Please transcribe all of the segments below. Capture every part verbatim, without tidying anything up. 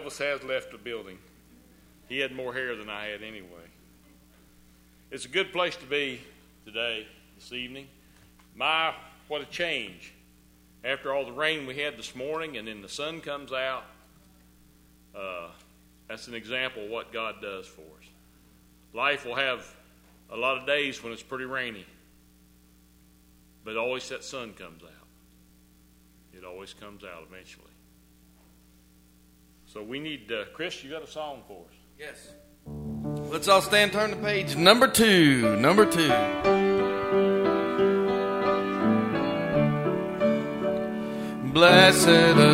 Elvis has left the building. He had more hair than I had anyway. It's a good place to be today, this evening. My, what a change. After all the rain we had this morning and then the sun comes out, uh, that's an example of what God does for us. Life will have a lot of days when it's pretty rainy, but always that sun comes out. It always comes out eventually. So we need, uh, Chris, you got a song for us? Yes. Let's all stand, turn to page number two. Number two. Blessed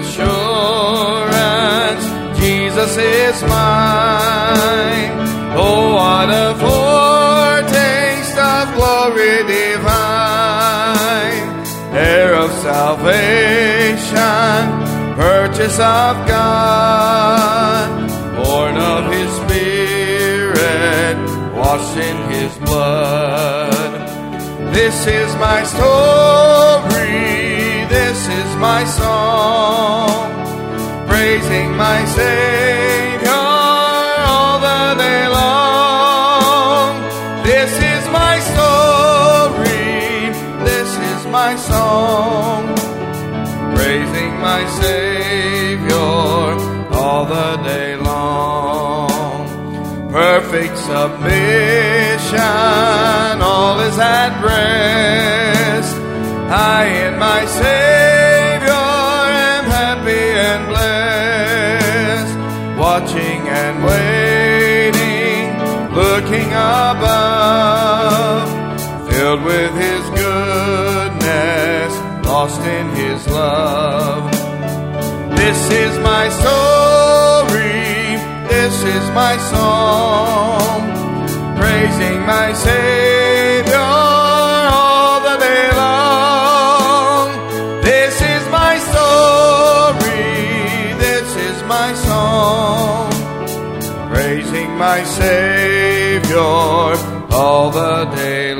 assurance, Jesus is mine. Oh, what a foretaste of glory divine, heir of salvation, purchase of God, born of His Spirit, washed in His blood. This is my story, this is my song, praising my Savior all the day long. This is my story, this is my song, praising my Savior all the day long. Perfect submission, all is at rest. I in my Savior am happy and blessed, watching and waiting, looking above, filled with His goodness, lost in His love. This is my story, this is my song, praising my Savior all the day long. This is my story, this is my song, praising my Savior all the day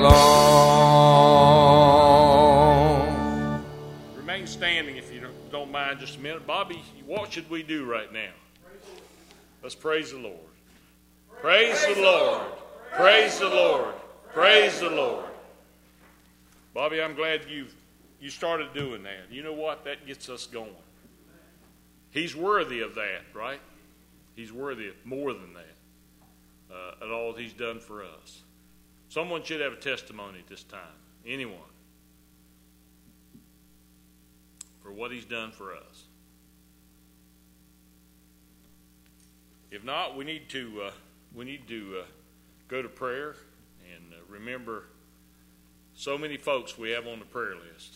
long. Remain standing if you don't mind just a minute. Bobby, what should we do right now? Let's praise the Lord. Praise, praise the Lord. Lord. Praise the Lord. Praise the Lord. Bobby, I'm glad you you started doing that. You know what? That gets us going. He's worthy of that, right? He's worthy of more than that, uh, at all He's done for us. Someone should have a testimony at this time. Anyone. For what He's done for us. If not, we need to uh, we need to uh, go to prayer and uh, remember so many folks we have on the prayer list,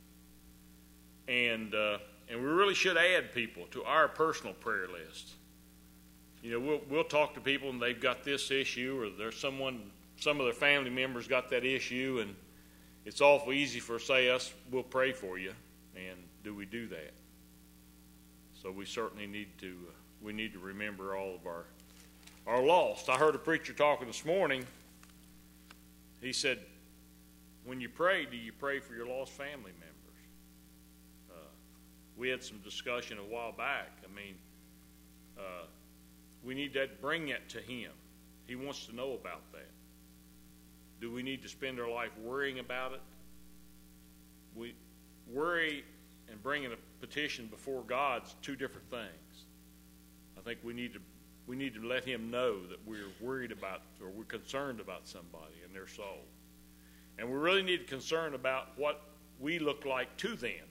and uh, and we really should add people to our personal prayer list. You know, we'll we'll talk to people and they've got this issue, or there's someone, some of their family members got that issue, and it's awful easy for say us, we'll pray for you, and do we do that? So we certainly need to. Uh, We need to remember all of our our lost. I heard a preacher talking this morning. He said, when you pray, do you pray for your lost family members? Uh, we had some discussion a while back. I mean, uh, we need to bring that to Him. He wants to know about that. Do we need to spend our life worrying about it? We worry and bringing a petition before God's two different things. I think we need to we need to let Him know that we're worried about or we're concerned about somebody and their soul. And we really need to concern about what we look like to them.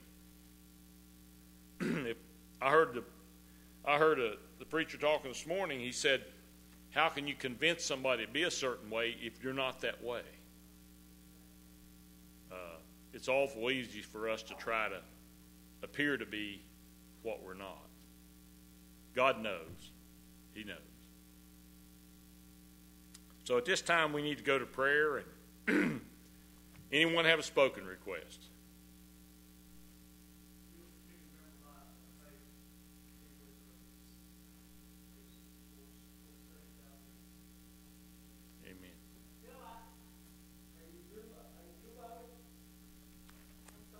if I heard the I heard a, the preacher talking this morning. He said, how can you convince somebody to be a certain way if you're not that way? Uh, it's awful easy for us to try to appear to be what we're not. God knows. He knows. So at this time we need to go to prayer. And anyone have a spoken request? Amen.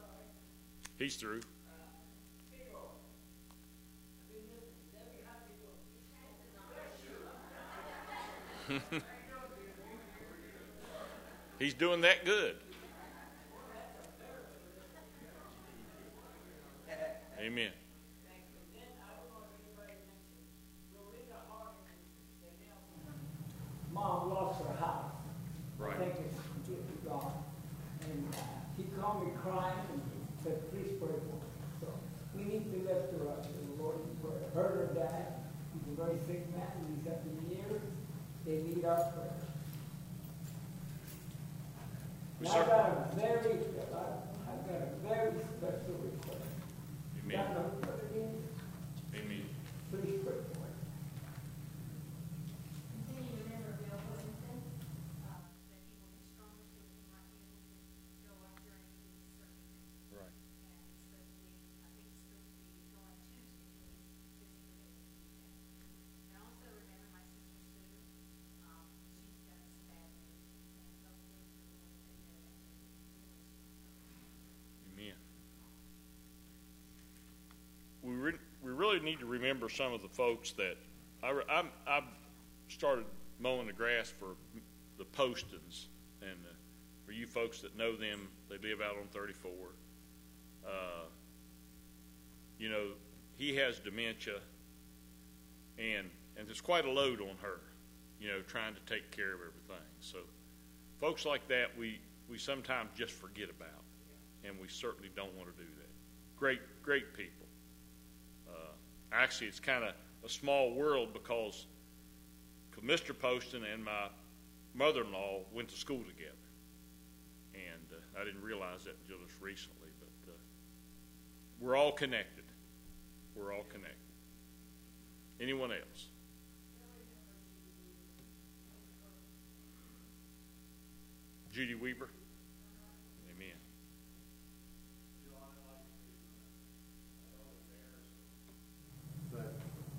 He's through. He's doing that good. Amen. Mom lost her house. Right. I think it's completely gone. And uh, he called me crying and said, please pray for me. So we need to lift her up to the Lord in prayer. Her and her dad, he's a very sick man, and he's up in years. They need our prayers. And I've got a very, I've got a very special request. Amen. Got no prayer in? Amen. Please pray for me. Continue to remember Bill Whittington, uh, that he will be stronger so that he might be able to go out there and do his surgery. Right. And it's supposed to be, I think it's supposed to be going Tuesday, but he's physically able to do that. And also remember my sister Sue, um, she's got some bad news, and hopefully the Lord will take care of that. Amen. We re- we really need to remember some of the folks that I re- I'm, I've started mowing the grass for the Postons, and uh, for you folks that know them, they live out on thirty-four. Uh, you know, he has dementia, and and there's quite a load on her. You know, trying to take care of everything. So, folks like that, we we sometimes just forget about, and we certainly don't want to do that. Great, great people. Uh, actually, it's kind of a small world because Mister Poston and my mother-in-law went to school together. And uh, I didn't realize that until just recently. But uh, we're all connected. We're all connected. Anyone else? Judy Weaver? Amen. But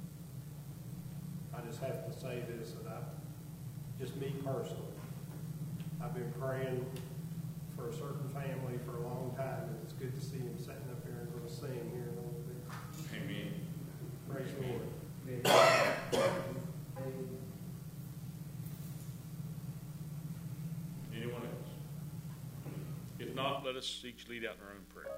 I just have to say this, that I, just me personally, I've been praying for a certain family for a long time, and it's good to see him sitting up here and going to sing here in a little bit. Amen. Praise the Lord. Anyone else? If not, let us each lead out in our own prayer.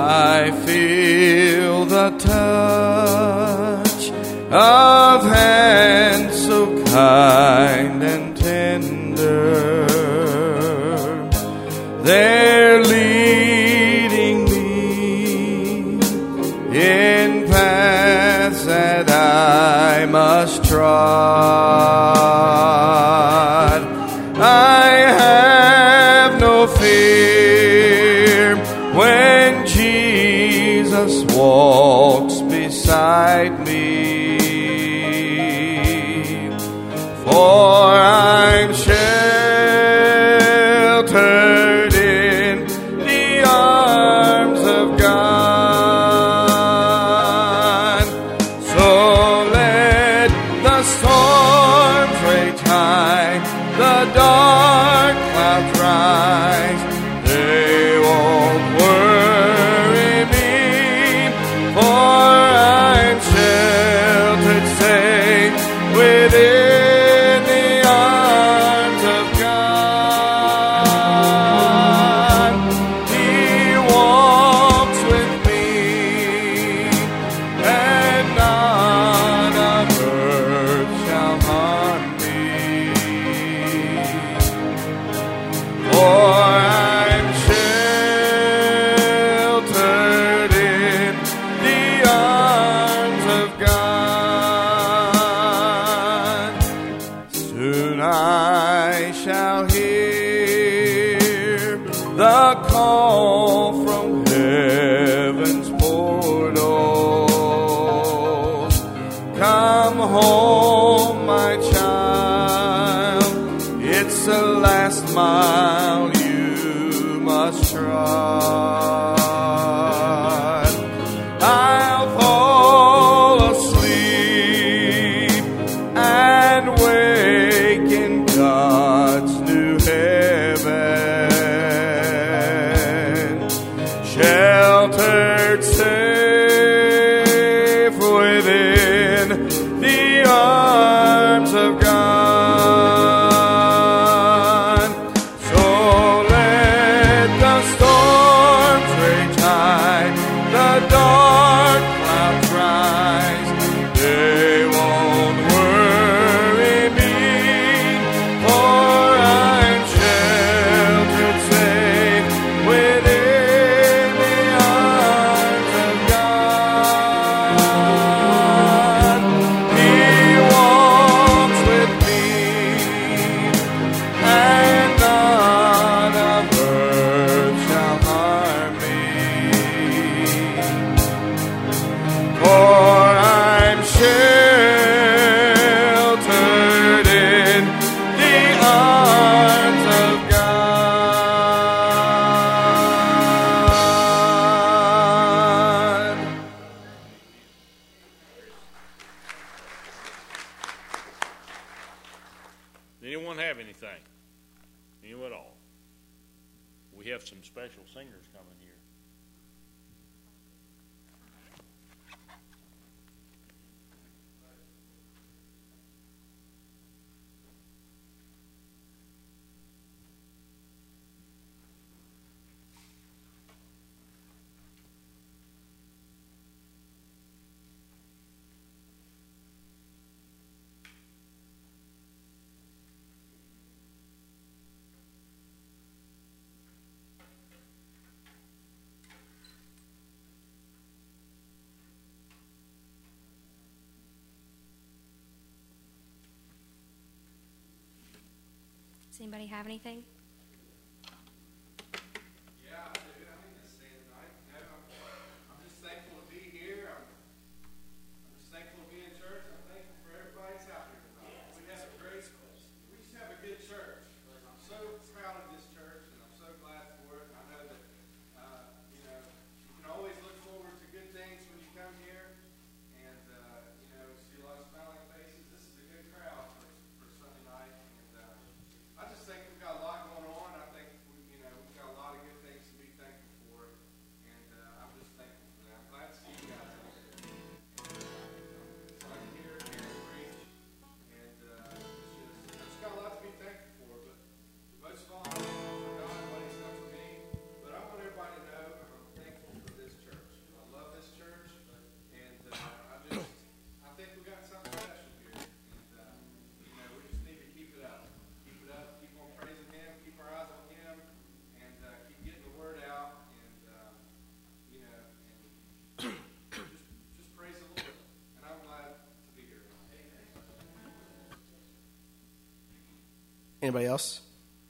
I feel the touch of hands so kind and tender. They're leading me in paths that I must trod. I have no fear when Jesus walks beside me, for I'm sheltered in the arms of God. So let the storms rage high, the dark clouds rise, they won't worry me, for I'm sheltered safe within the arms of God. He walks with me, and none on earth shall harm me. For I'm sheltered in the arms of God. Soon I shall hear the call from heaven's portals. Come home, my child, it's the last mile you must trod. I'll fall asleep and wake in God's new heaven, sheltered safe within the arms of God. So let the storms rage high, the dark clouds rise, they won't worry me, for I'm sheltered safe within the arms of God. He walks with me, and none of earth shall harm me. For I'm sheltered in the arms of God. Anyone have anything? Anyone at all? We have some special singers coming here. Does anybody have anything? Yeah, I do. I mean, this Saturday night. You know, I'm, I'm just thankful to be here. I'm, I'm just thankful to be in church. I'm thankful for everybody's out here tonight. We have a great, we just have a good church. I'm so proud of this church, and I'm so glad for it. And I know that, uh, you know, you can always look forward to good things when you come here, and uh, you know, see a lot of smiling faces. This is a good crowd for, for Sunday night, and uh, I just think we've got a lot going Anybody else?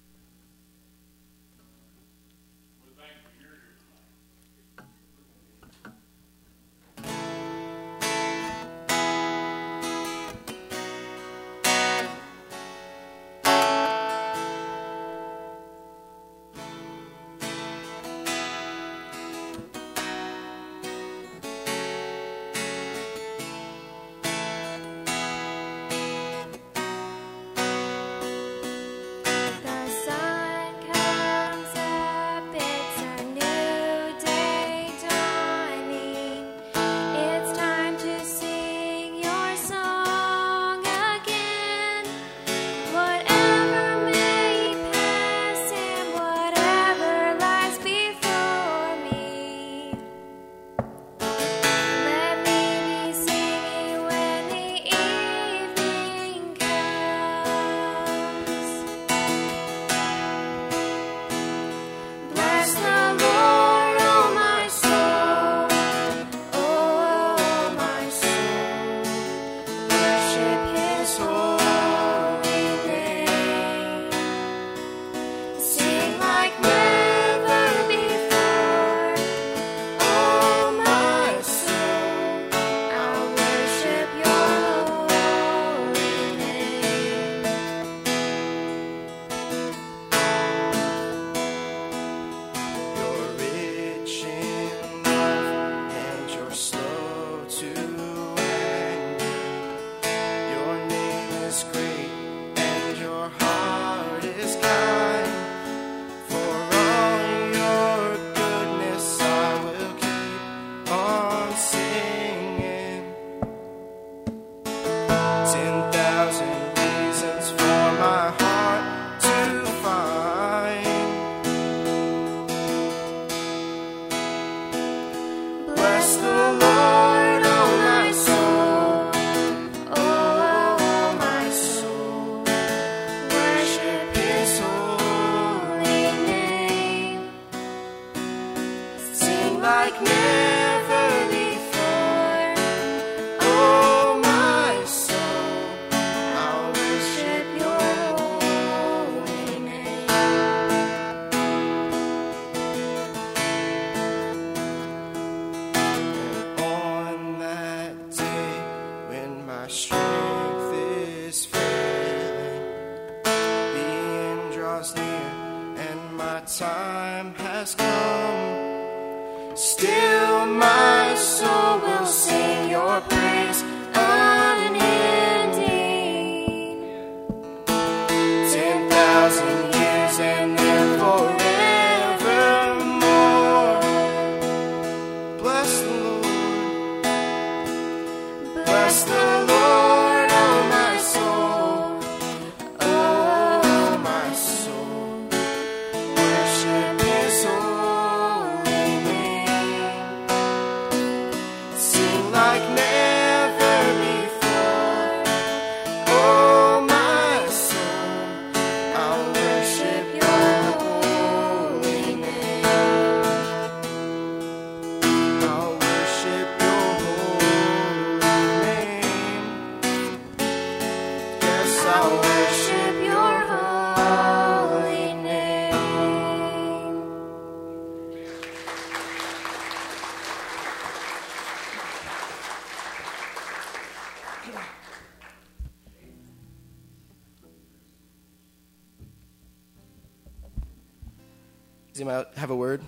Does anybody have a word?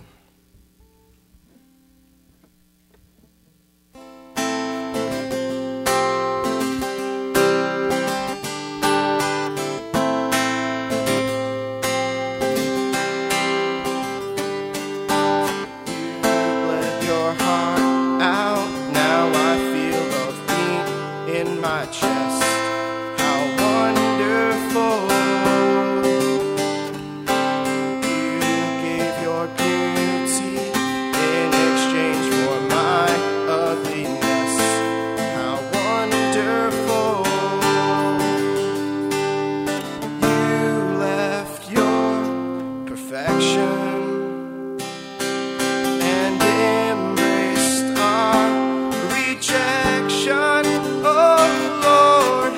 Oh Lord,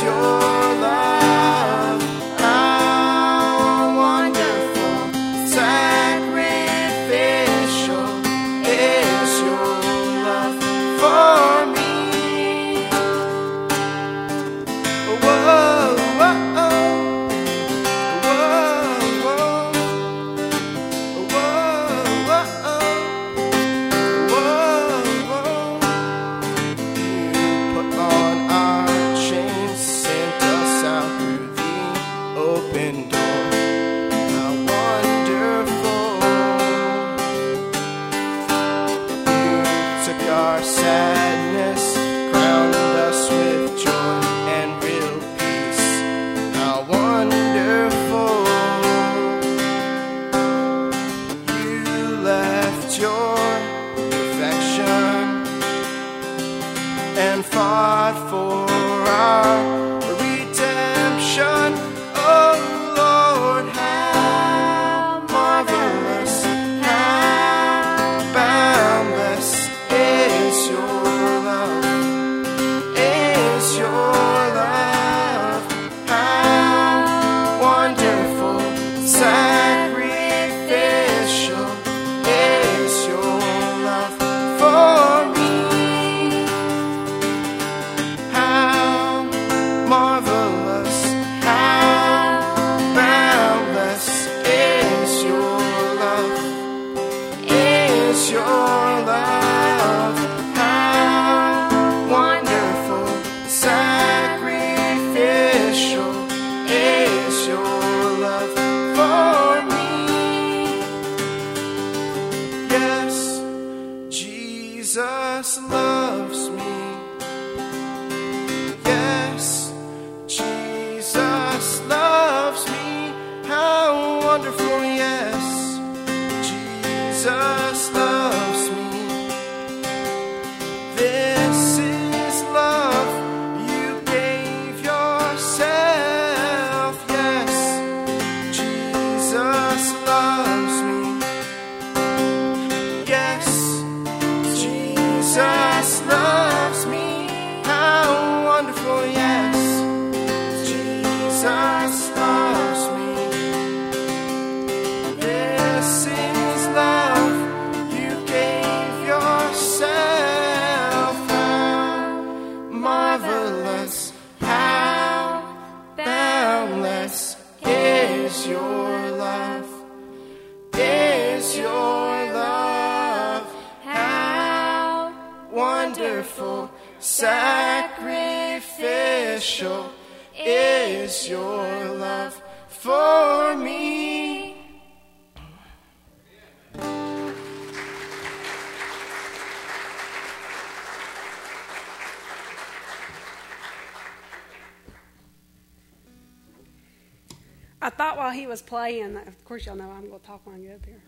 I thought while he was playing, of course y'all know I'm going to talk when I get up here.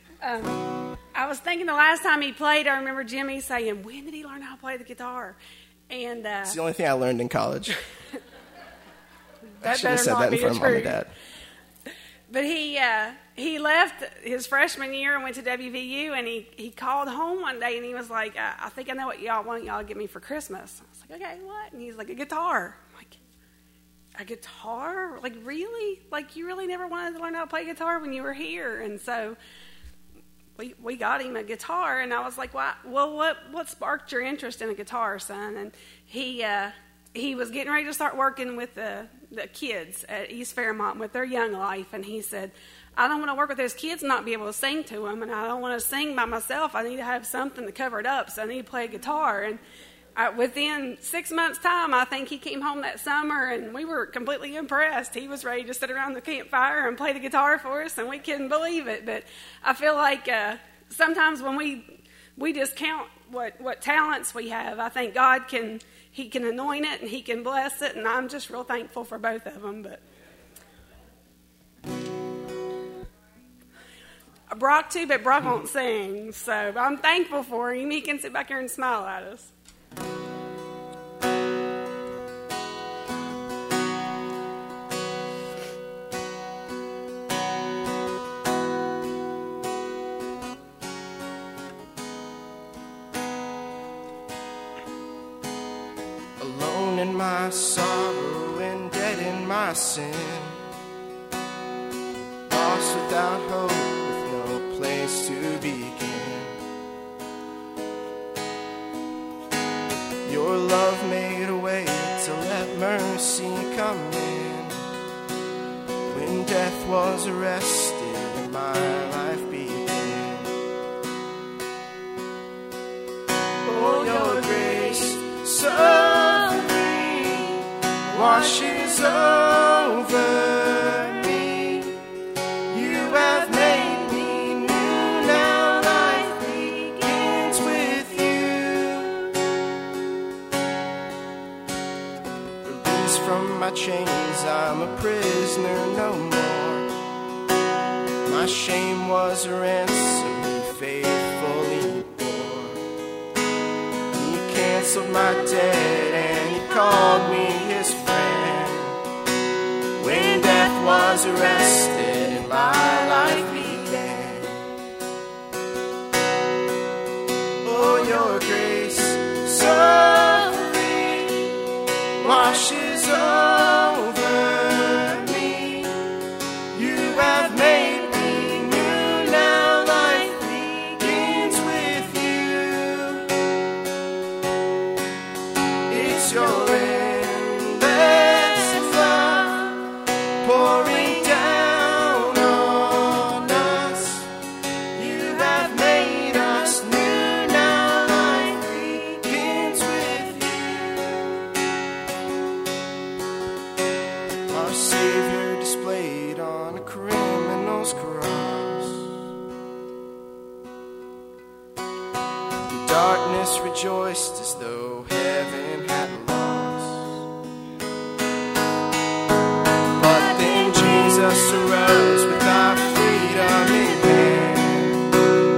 Um, I was thinking the last time he played, I remember Jimmy saying, when did he learn how to play the guitar? And uh, it's the only thing I learned in college. that I should have said that in front of mom and dad. But he uh, he left his freshman year and went to W V U, and he, he called home one day, and he was like, uh, I think I know what y'all want y'all to get me for Christmas. I was like, okay, what? And he's like, a guitar. I'm like, a guitar? Like, really? Like, you really never wanted to learn how to play guitar when you were here? And so we we got him a guitar, and I was like, well, well what, what sparked your interest in a guitar, son? And he uh, he was getting ready to start working with the, the kids at East Fairmont with their Young Life, and he said, I don't want to work with those kids and not be able to sing to them, and I don't want to sing by myself. I need to have something to cover it up, so I need to play guitar. And I, within six months' time, I think he came home that summer, and we were completely impressed. He was ready to sit around the campfire and play the guitar for us, and we couldn't believe it. But I feel like uh, sometimes when we we discount what, what talents we have, I think God can He can anoint it and He can bless it, and I'm just real thankful for both of them. But Brock too, but Brock won't sing, so I'm thankful for him. He can sit back here and smile at us. Alone in my sorrow my sin. Lost without hope, with no place to begin. Your love made a way to let mercy come in. When death was arrested and my life began. Oh, your grace so free washes over me. You have made me new, now life begins with you. Released from my chains, I'm a prisoner no more. My shame was a ransom he faithfully bore. He canceled my debt and he called me his friend. When death was arrested and my life began. Oh, your grace so free washes over me. You have made me new, now life begins with you. It's your endless love pouring down on us. You have made us new, now life begins with you. Our Savior displayed on a criminal's cross. And darkness rejoiced as though heaven had lost. But then Jesus arose with our freedom in hand.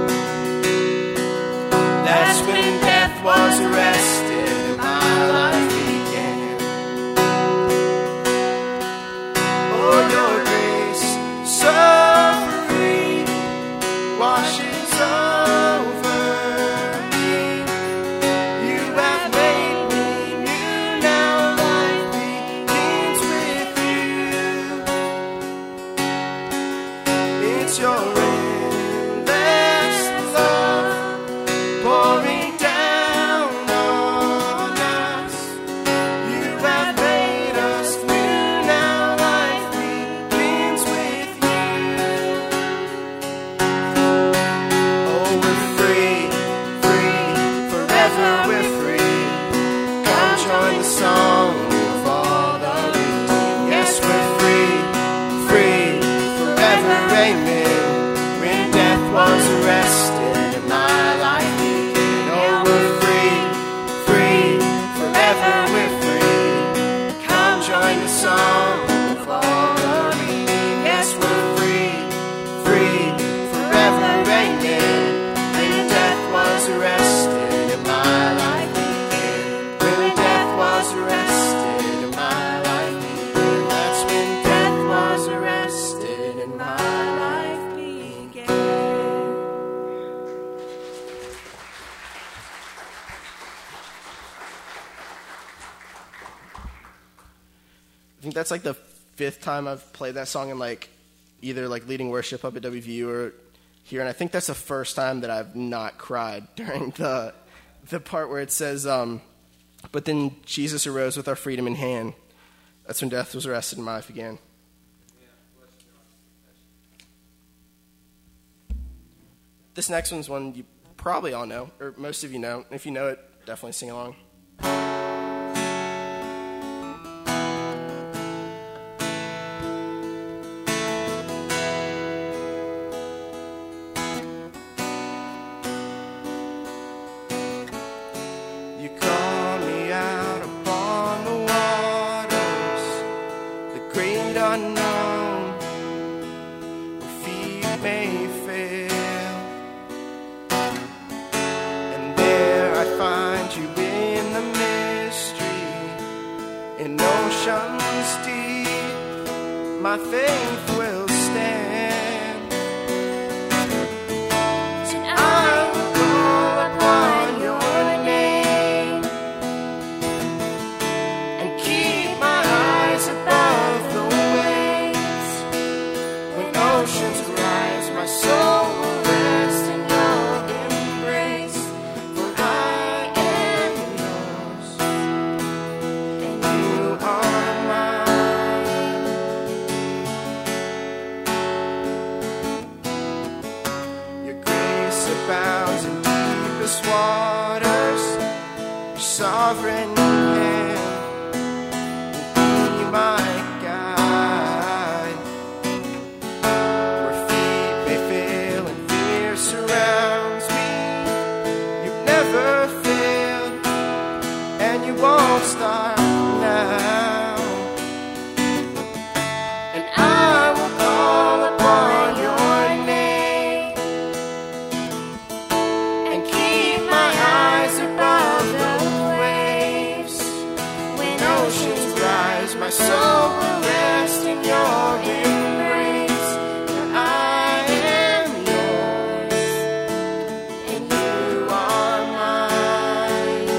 That's when death was arrested and my life began. Oh, your grace so free washes over me. You have made me new, now life begins with you. It's your endless love pouring down on us. You have made us new, now life begins with you. Oh, we're free, free, forever we're free. Come join the song of all the redeemed. Yes, we're free, free, forever, amen. When death was arrested and my life began. Oh, we're free, free, forever we're free. Come join the song of all the redeemed. Yes, we're free, free, forever, amen. When death was arrested and my life began. When death was arrested and my life began. That's when death was arrested and my life began. I think that's like the fifth time I've played that song in like either like leading worship up at W V U or here, and I think that's the first time that I've not cried during the the part where it says, um, "But then Jesus arose with our freedom in hand." That's when death was arrested and my life began. This next one's one you probably all know, or most of you know. If you know it, definitely sing along. You call me out upon the waters, the great unknown, where feet may fail. And there I find you in the mystery, in oceans deep, my faith will stand. And I will call upon your name and keep my eyes above the my soul will rest in your embrace. For I am yours, and you are mine.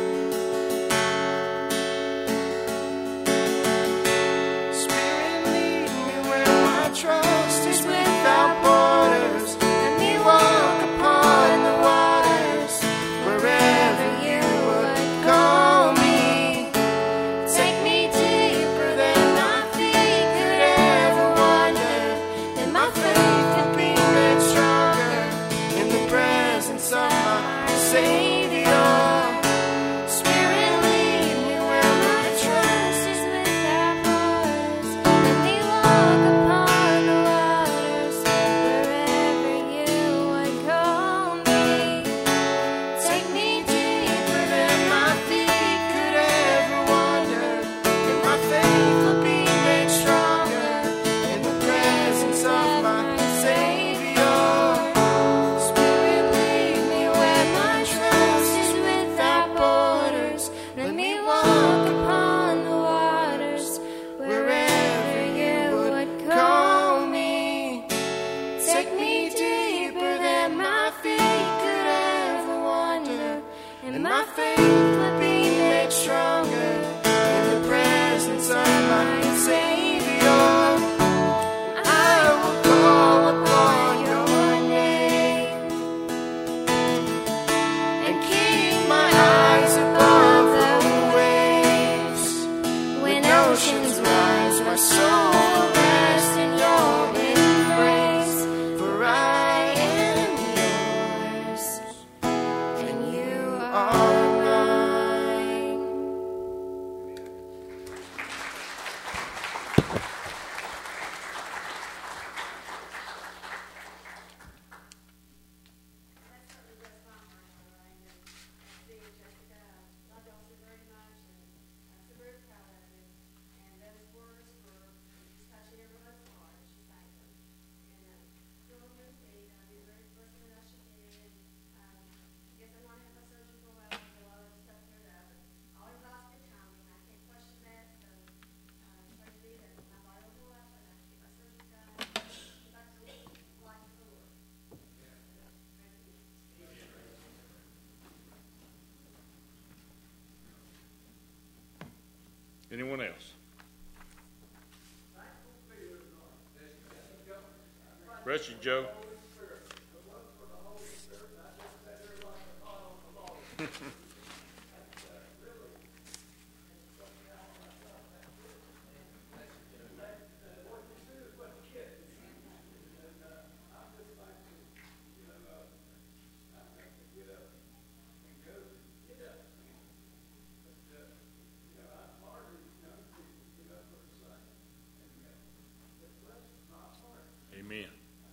Spirit, lead me where my trust is without borders. Let me walk upon the waters, wherever you would call me. Take me deeper than my feet could ever wander, and my faith can be made stronger in the presence of my Savior. Spirit, lead me where my trust is without borders. Let me walk upon the waters, wherever you would call me. Take me deeper than my feet could ever wander, and my faith will be made stronger in the presence of my Savior. Spirit, lead me where my trust is without borders. Let me walk upon the waters, wherever you would call me. Take me deeper than my feet could ever wander, and my faith will be made stronger in the presence of my Savior. I will call upon your name and keep my eyes above the waves. When oceans rise, my soul will rest in your embrace. For I am yours, and you are mine. That's certainly what my heart is, and seeing Jessica, I love y'all so very much, and I'm so very proud of you. And those words were just touching everyone's heart as she thanked them. And um, Philip moved me, I did the very first thing that she did. Um, I guess I'm not having my surgical well, I get a lot of stuff cleared up, but always lots of good timing. I can't question that, so um, pray to be that my body will heal up and I can get my surgery done. Get back to live like the Lord. Anyone else? Bless you, Joe. Amen.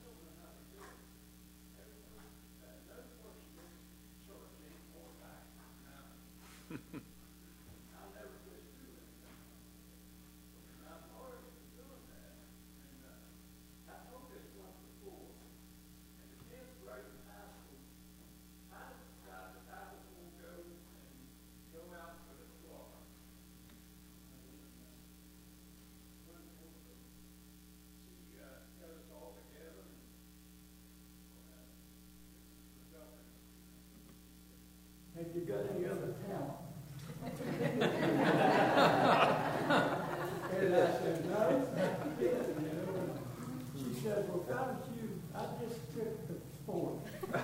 Have you got any other talent? And I said, no. She said, well, if I was you, I'd just stick to sport.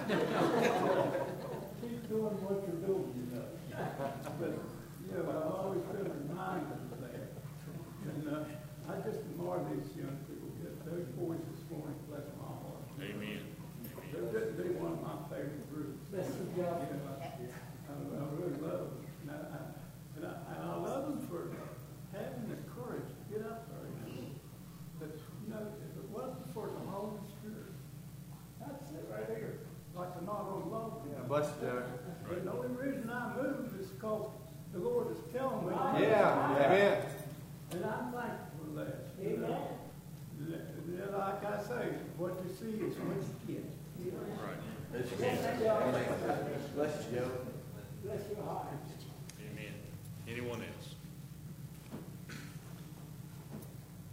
Keep doing what you're doing, you know. But, you know, I've always been reminded of that. And uh, I just admire these young people. Those boys this morning, bless my heart. Amen. They're, they're they're one of my favorite groups. That's the job. You know, I, I, I really love them. And I, I, and, I, and I love them for having the courage to get up there. You know. But, you know, if it wasn't for the Holy Spirit, I'd sit right here like a knot on log. Yeah, bless you, Joe. But the only reason I moved is because the Lord is telling me. Yeah, amen. And I'm thankful for that. Amen. Like I say, what you see is what you get. Right. Bless you, Bless you, Joe. Bless your heart. Amen. Anyone else?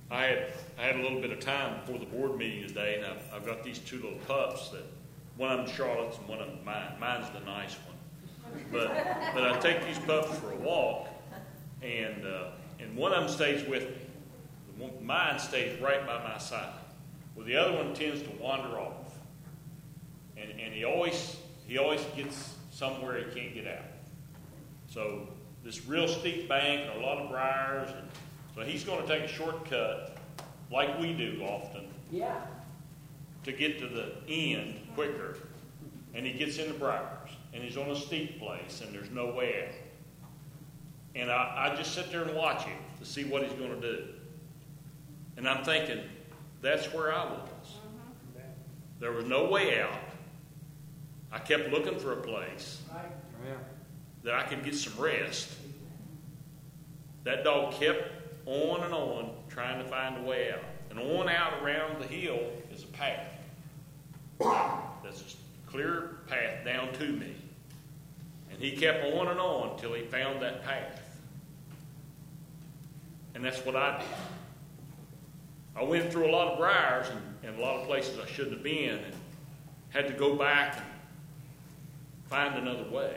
I had I had a little bit of time before the board meeting today, and I've, I've got these two little pups that one of them's Charlotte's and one of them's mine. Mine's the nice one, but but I take these pups for a walk, and uh, and one of them stays with me. The one, mine stays right by my side. Well, the other one tends to wander off, and and he always he always gets somewhere he can't get out. So this real steep bank and a lot of briars, and so he's going to take a shortcut, like we do often, Yeah. to get to the end quicker. And he gets in the briars, and he's on a steep place, and there's no way out. And I, I just sit there and watch him to see what he's going to do. And I'm thinking, that's where I was. There was no way out. I kept looking for a place that I could get some rest. That dog kept on and on trying to find a way out. And on out around the hill is a path. That's a clear path down to me. And he kept on and on till he found that path. And that's what I did. I went through a lot of briars and, and a lot of places I shouldn't have been, and had to go back and find another way.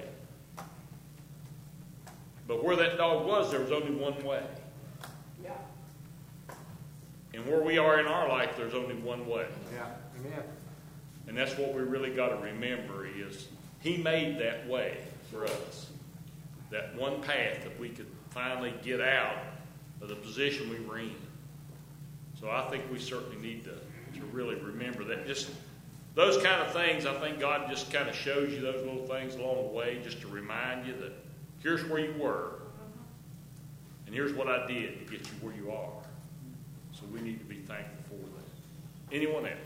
But where that dog was, there was only one way. Yeah. And where we are in our life, there's only one way. Yeah. Amen. And that's what we really got to remember is he made that way for us. That one path that we could finally get out of the position we were in. So I think we certainly need to, to really remember that. Just those kind of things, I think God just kind of shows you those little things along the way just to remind you that here's where you were, and here's what I did to get you where you are. So we need to be thankful for that. Anyone else?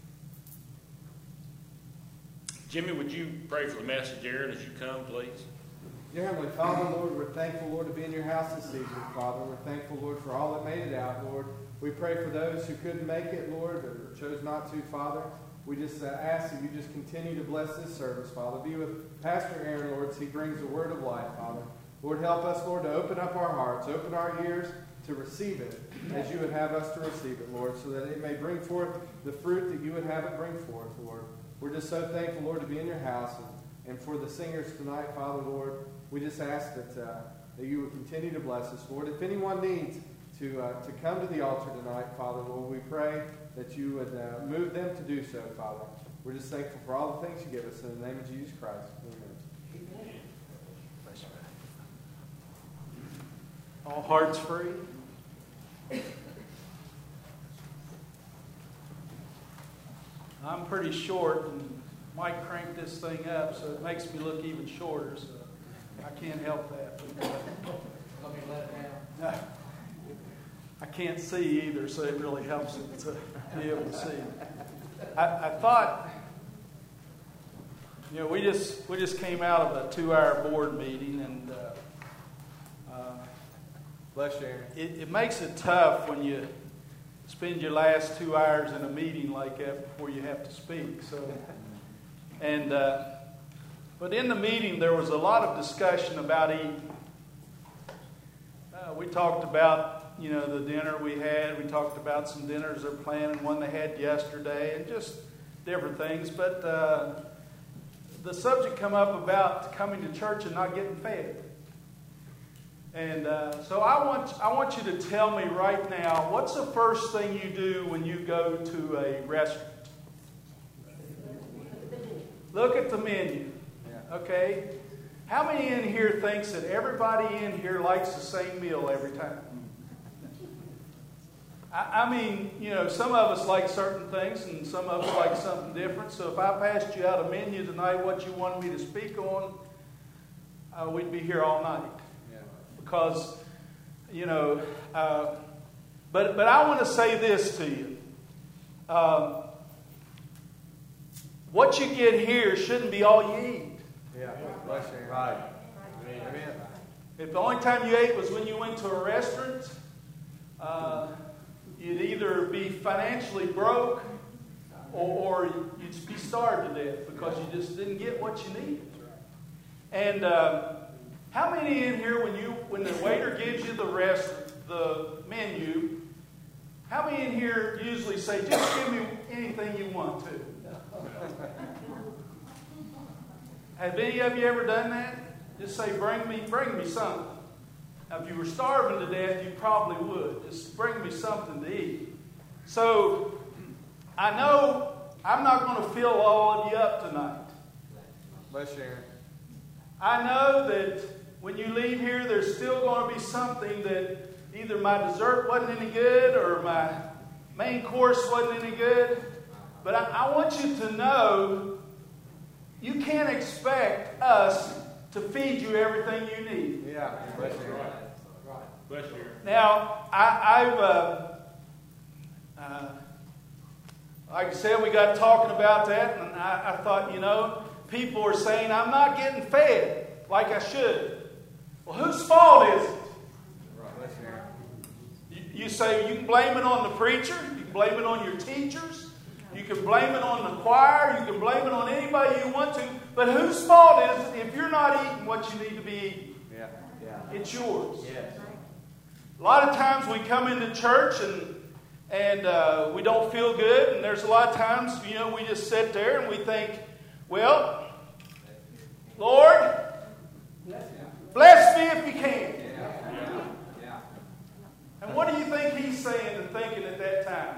Jimmy, would you pray for the message, Aaron, as you come, please? Dear Heavenly Father, Lord, we're thankful, Lord, to be in your house this evening, Father. We're thankful, Lord, for all that made it out, Lord. We pray for those who couldn't make it, Lord, or chose not to, Father. We just uh, ask that you just continue to bless this service, Father. Be with Pastor Aaron, Lord, as he brings the word of life, Father. Lord, help us, Lord, to open up our hearts, open our ears to receive it as you would have us to receive it, Lord, so that it may bring forth the fruit that you would have it bring forth, Lord. We're just so thankful, Lord, to be in your house. And, and for the singers tonight, Father, Lord, we just ask that, uh, that you would continue to bless us, Lord. If anyone needs to uh, to come to the altar tonight, Father, Lord, we pray that you would uh, move them to do so, Father. We're just thankful for all the things you give us. In the name of Jesus Christ, amen. All hearts free. I'm pretty short, and Mike cranked this thing up, so it makes me look even shorter, so I can't help that. Let me let it down. No. I can't see either, so it really helps it to be able to see. I, I thought, you know, we just we just came out of a two-hour board meeting, and uh, uh, Bless you, Aaron. it, it makes it tough when you spend your last two hours in a meeting like that before you have to speak. So, and uh, but in the meeting there was a lot of discussion about eating. Uh, we talked about, you know, the dinner we had. We talked about some dinners they're planning, one they had yesterday, and just different things. But uh, the subject come up about coming to church and not getting fed. And uh, so I want I want you to tell me right now, what's the first thing you do when you go to a restaurant? Look at the menu. Okay? How many in here thinks that everybody in here likes the same meal every time? I, I mean, you know, some of us like certain things and some of us like something different. So if I passed you out a menu tonight, what you wanted me to speak on, uh, we'd be here all night. Because, you know, uh, but but I want to say this to you. Um, what you get here shouldn't be all you eat. Yeah, bless you, Aaron. Right. Amen. If the only time you ate was when you went to a restaurant, uh, you'd either be financially broke or, or you'd be starved to death because you just didn't get what you needed. And uh, how many in here, when you when the waiter gives you the rest the menu, How many in here usually say, just give me anything you want to? Have any of you ever done that? Just say, bring me, bring me something. Now, if you were starving to death, you probably would. Just bring me something to eat. So, I know I'm not going to fill all of you up tonight. Bless you, Aaron. I know that when you leave here, there's still going to be something that either my dessert wasn't any good or my main course wasn't any good. But I, I want you to know you can't expect us to feed you everything you need. Yeah, bless you. Bless you. Now, I, I've, uh, uh, like I said, we got talking about that, and I, I thought, you know, people are saying, I'm not getting fed like I should. Well, whose fault is it? Bless you. You, you say you can blame it on the preacher, you can blame it on your teachers, you can blame it on the choir, you can blame it on anybody you want to, but whose fault is it if you're not eating what you need to be eating? Yeah, yeah. It's yours. Yes. A lot of times we come into church and and uh, we don't feel good, and there's a lot of times, you know, we just sit there and we think, well, Lord, bless me if you can. Yeah. Yeah. And what do you think he's saying and thinking at that time?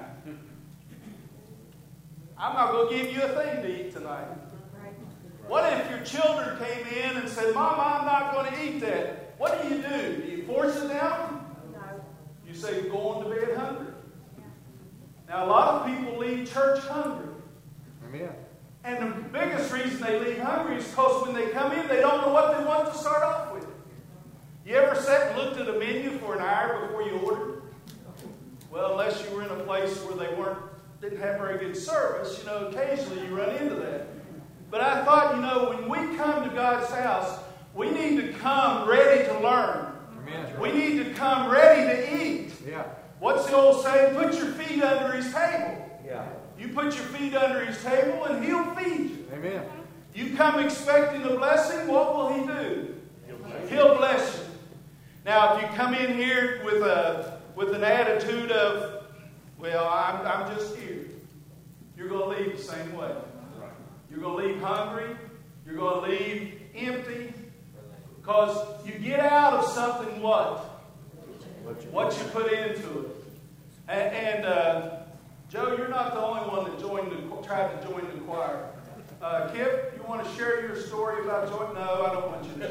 I'm not going to give you a thing to eat tonight. What if your children came in and said, Mama, I'm not going to eat that? What do you do? Do you force it down? You say, you're going to bed hungry. Now, a lot of people leave church hungry. Amen. And the biggest reason they leave hungry is because when they come in, they don't know what they want to start off with. You ever sat and looked at a menu for an hour before you ordered? Well, unless you were in a place where they weren't didn't have very good service, you know, occasionally you run into that. But I thought, you know, when we come to God's house, we need to come ready to learn. Amen. We need to come ready to eat. Yeah. What's the old saying? Put your feet under his table. Yeah. You put your feet under his table and he'll feed you. Amen. You come expecting a blessing, what will he do? He'll bless you. Now, if you come in here with a with an attitude of, well, I'm, I'm just here, you're going to leave the same way. You're going to leave hungry. You're going to leave empty. Because you get out of something what? What you put into it. And, and uh, Joe, you're not the only one that joined the, tried to join the choir. Uh, Kip, you want to share your story about joining? No, I don't want you to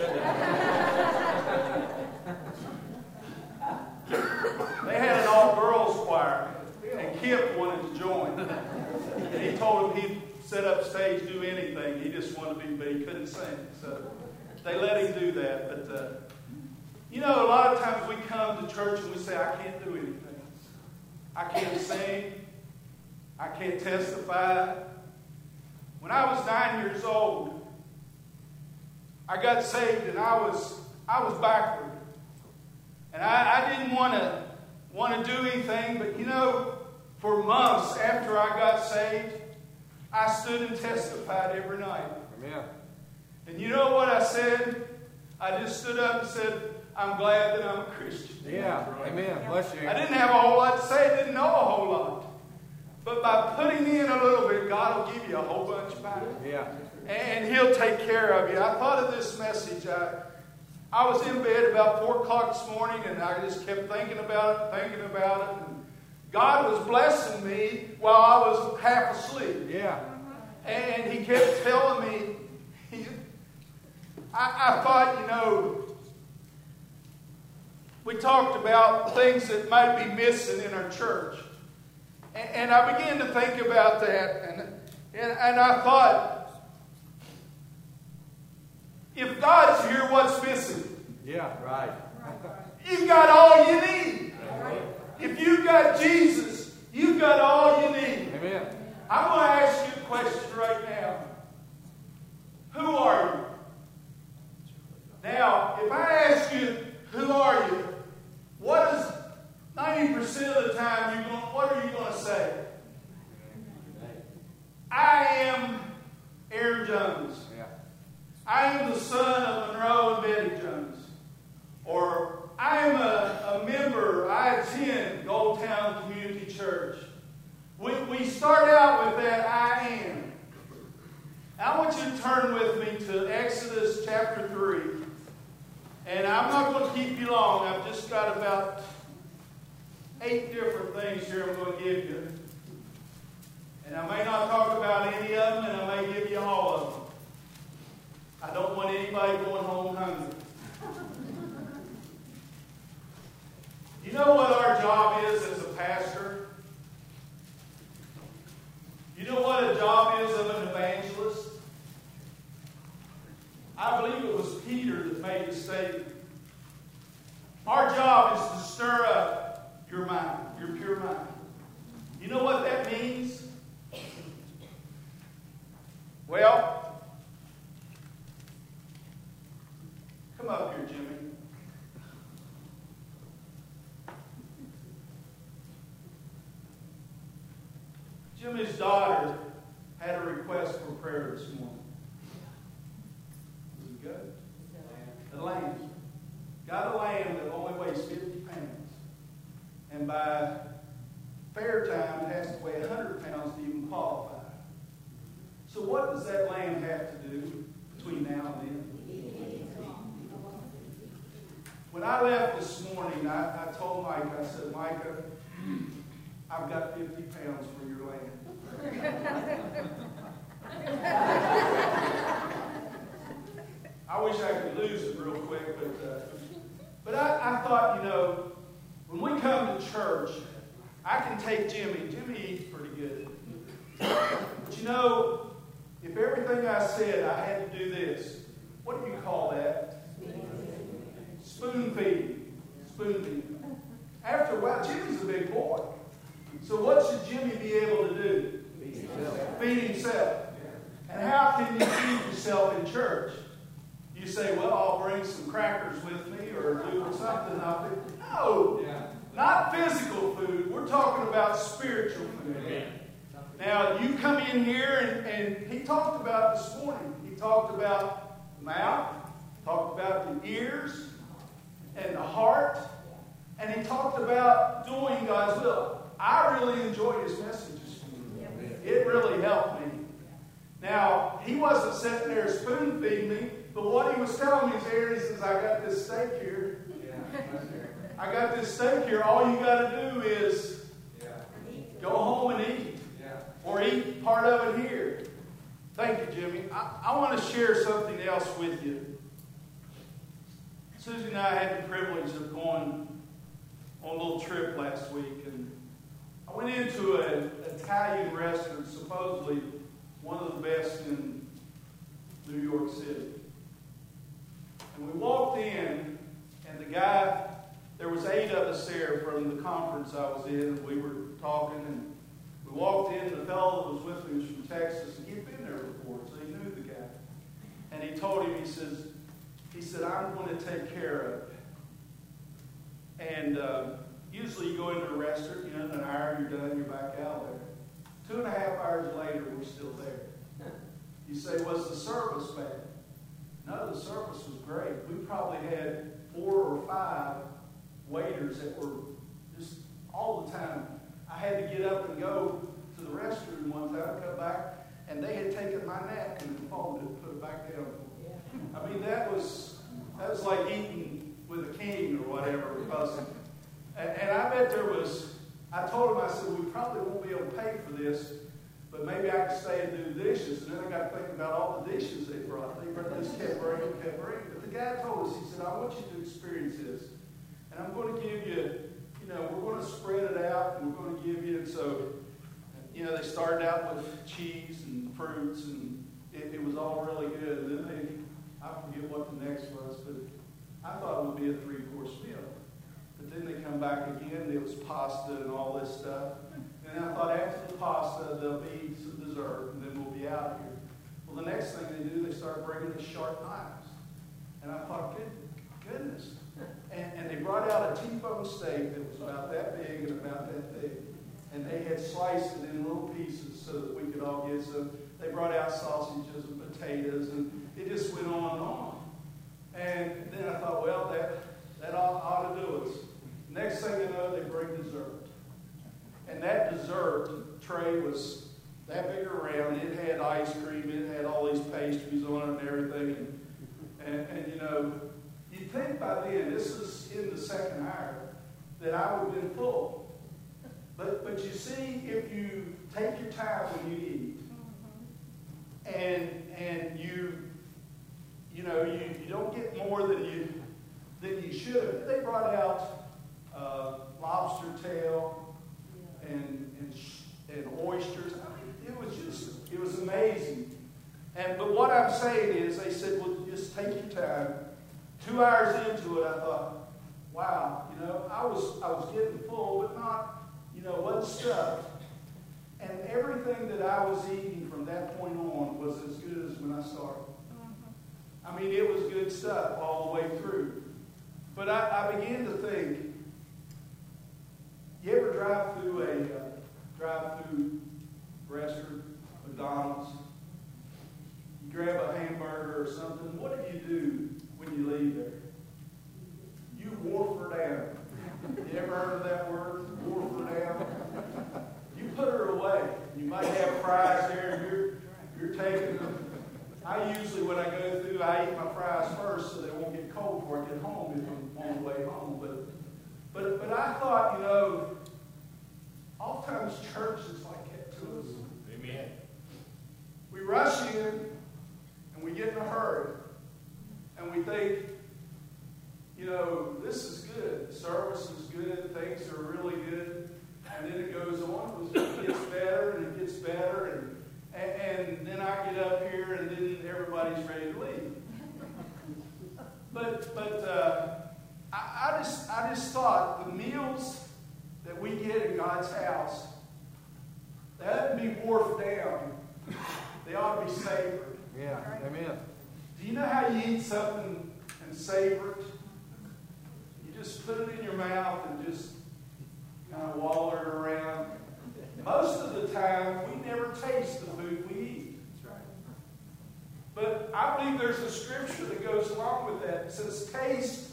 share. They had an all-girls choir, and Kip wanted to join. And he told him he'd sit up stage, do anything. He just wanted to be, but he couldn't sing. So they let him do that. But, uh, you know, a lot of times we come to church and we say, I can't do anything. I can't sing. I can't testify. When I was nine years old, I got saved and I was I was backward. And I, I didn't want to want to do anything, but you know, for months after I got saved, I stood and testified every night. Amen. And you know what I said? I just stood up and said, I'm glad that I'm a Christian. Yeah. Amen. Bless you. I didn't have a whole lot to say. I didn't know a whole lot. But by putting in a little bit, God will give you a whole bunch back. Yeah. And He'll take care of you. I thought of this message. I, I was in bed about four o'clock this morning, and I just kept thinking about it, thinking about it. And God was blessing me while I was half asleep. Yeah. And He kept telling me, he, I, I thought, you know, we talked about things that might be missing in our church. And, and I began to think about that. And, and, and I thought, if God's here, what's missing? Yeah. Right. You've got all you need. If you've got Jesus, you've got all you need. Amen. I'm going to ask you a question right now. Who are you? Now, if I ask you, who are you? What is ninety percent of the time you going? What are you going to say? I am Aaron Jones. Yeah. I am the son of Monroe and Betty Jones. Or I am a, a member. I attend Goldtown Community church. We, we start out with that I am. I want you to turn with me to Exodus chapter three. And I'm not going to keep you long. I've just got about eight different things here I'm going to give you. And I may not talk about any of them, and I may give you all of them. I don't want anybody going home hungry. You know what our job is as a pastor? You know what a job is of an evangelist? I believe it was Peter that made the statement. Our job is to stir up your mind, your pure mind. You know what that means? Well, come up here, Jimmy. Jimmy's daughter had a request for prayer this morning. Was it good? A lamb. Got a lamb that only weighs fifty pounds. And by fair time, it has to weigh one hundred pounds to even qualify. So what does that lamb have to do between now and then? When I left this morning, I, I told Mike, I said, Micah, I've got fifty pounds for your lamb. I wish I could lose it real quick, but uh, but I, I thought, you know, when we come to church, I can take Jimmy. Jimmy eats pretty good. But you know, if everything I said, I had to do this, what do you call that? Spoon feeding. Spoon feeding. After a while, Jimmy's a big boy. So what should Jimmy be able to do? Feed himself. Feed himself. And how can you feed yourself in church? You say, well, I'll bring some crackers with me or do something out there. No. Yeah. Not physical food. We're talking about spiritual food. Amen. Now, you come in here, and, and he talked about this morning. He talked about the mouth, talked about the ears, and the heart, and he talked about doing God's will. I really enjoyed his messages. It really helped me. Now, he wasn't sitting there spoon feeding me, but what he was telling me is, he says, I got this steak here. I got this steak here. All you got to do is go home and eat. Or eat part of it here. Thank you, Jimmy. I, I want to share something else with you. Susie and I had the privilege of going on a little trip last week, and I went into an Italian restaurant, supposedly one of the best in New York City. And we walked in, and the guy, there was eight of us there from the conference I was in, and we were talking, and we walked in, the fellow that was with me was from Texas, and he'd been there before, so he knew the guy. And he told him, he says, he said, I'm going to take care of it. And uh, usually you go into a restaurant, you know, in an hour, you're done, you're back out there. Two and a half hours later, we're still there. You say, was the service bad? No, the service was great. We probably had four or five waiters that were just all the time. I had to get up and go to the restroom one time, come back, and they had taken my napkin and folded it and put it back down. I mean, that was that was like eating with a king or whatever. Because, and, and I bet there was, I told him, I said, we probably won't be able to pay for this, but maybe I could stay and do the dishes. And then I got thinking about all the dishes they brought. They just kept bringing, kept bringing. But the guy told us, he said, I want you to experience this. And I'm going to give you, you know, we're going to spread it out, and we're going to give you, and so, you know, they started out with cheese and fruits, and it, it was all really good. And then they, I forget what the next was, but I thought it would be a three-course meal. But then they come back again, there was pasta and all this stuff. And I thought after the pasta, there'll be some dessert, and then we'll be out of here. Well, the next thing they do, they start bringing the sharp knives. And I thought, good, goodness. And, and they brought out a T-bone steak that was about that big and about that big. And they had sliced it in little pieces so that we could all get some. They brought out sausages and potatoes, and it just went on and on. And then I thought, well, that, that ought, ought to do it. Next thing you know, they bring dessert. And that dessert tray was that big around. It had ice cream. It had all these pastries on it and everything. And, and, and you know, you'd think by then, this is in the second hour, that I would have been full. But but you see, if you take your time when you eat, and and you you know you, you don't get more than you than you should have. They brought out uh, lobster tail and and and oysters. I mean, it was just it was amazing. And but what I'm saying is, they said, well, just take your time. Two hours into it, I thought, wow, you know, I was I was getting full, but not, you know, wasn't stuffed. And everything that I was eating from that point on was as good as when I started. I mean, it was good stuff all the way through. But I, I began to think, you ever drive through a uh, drive-through restaurant, McDonald's? You grab a hamburger or something. What do you do when you leave there? You wolf her down. You ever heard of that word? Wolf her down? You put her away. You might have fries there, and you're you're taking them. I usually, when I go through, I eat my fries first so they won't get cold before I get home if I'm on the way home. But but but I thought, you know, oftentimes church is like that to us. Amen. We rush in and we get in a hurry, and we think, you know, this is good. The service is good. Things are really good. And then it goes on. It gets better and it gets better. And, and, and then I get up here and then everybody's ready to leave. But but uh, I, I just I just thought the meals that we get in God's house, they ought to be wharfed down. They ought to be savored. Yeah, amen. Do you know how you eat something and savor it? You just put it in your mouth and just kind of waller it around. Most of the time, we never taste the food we eat. But I believe there's a scripture that goes along with that. It says, taste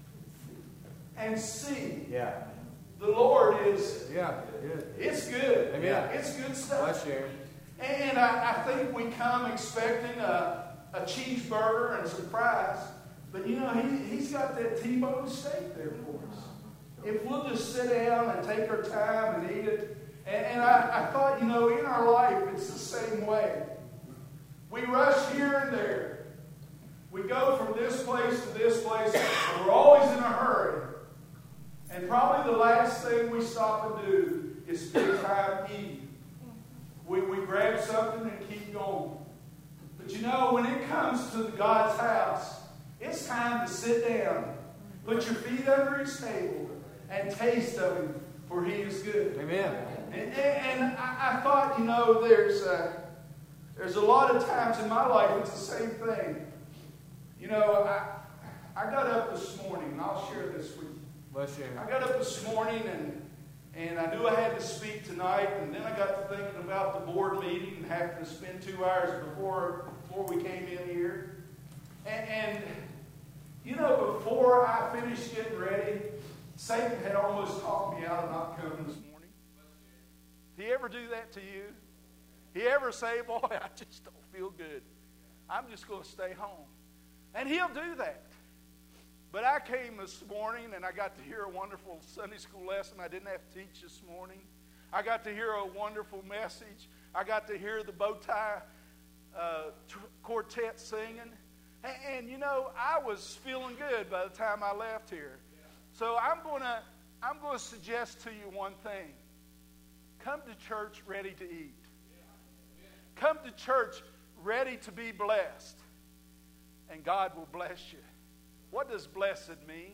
and see. Yeah. The Lord is, Yeah, good. it's good. Amen. It's good stuff. Bless you. And I, I think we come expecting a, a cheeseburger and some fries. But you know, he, he's got that T-bone steak there for us. If we'll just sit down and take our time and eat it. And, and I, I thought, you know, in our life, it's the same way. We rush here and there. We go from this place to this place, and we're always in a hurry. And probably the last thing we stop and do is spend time eating. We, we grab something and keep going. But you know, when it comes to God's house, it's time to sit down, put your feet under His table, and taste of Him, for He is good. Amen. And, and, and I, I thought, you know, there's a, there's a lot of times in my life it's the same thing. You know, I I got up this morning, and I'll share this with you. Bless you. I got up this morning, and and I knew I had to speak tonight, and then I got to thinking about the board meeting and having to spend two hours before before we came in here. And, and you know, before I finished getting ready, Satan had almost talked me out of not coming this morning. Did he ever do that to you? He ever say, boy, I just don't feel good. I'm just going to stay home. And he'll do that. But I came this morning and I got to hear a wonderful Sunday school lesson I didn't have to teach this morning. I got to hear a wonderful message. I got to hear the bow tie uh, t- quartet singing. And, and, you know, I was feeling good by the time I left here. So I'm going to I'm going to suggest to you one thing. Come to church ready to eat. Come to church ready to be blessed. And God will bless you. What does blessed mean?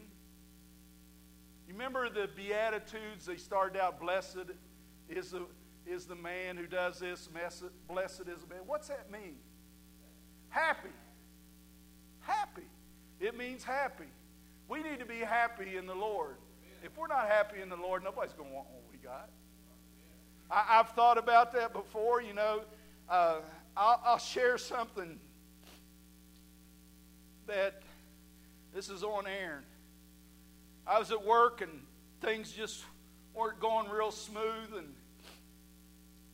You remember the Beatitudes? They started out, blessed is the, is the man who does this, blessed is the man. What's that mean? Happy. Happy. It means happy. We need to be happy in the Lord. If we're not happy in the Lord, nobody's going to want what we got. I, I've thought about that before. You know, uh, I'll, I'll share something that this is on Aaron. I was at work and things just weren't going real smooth, and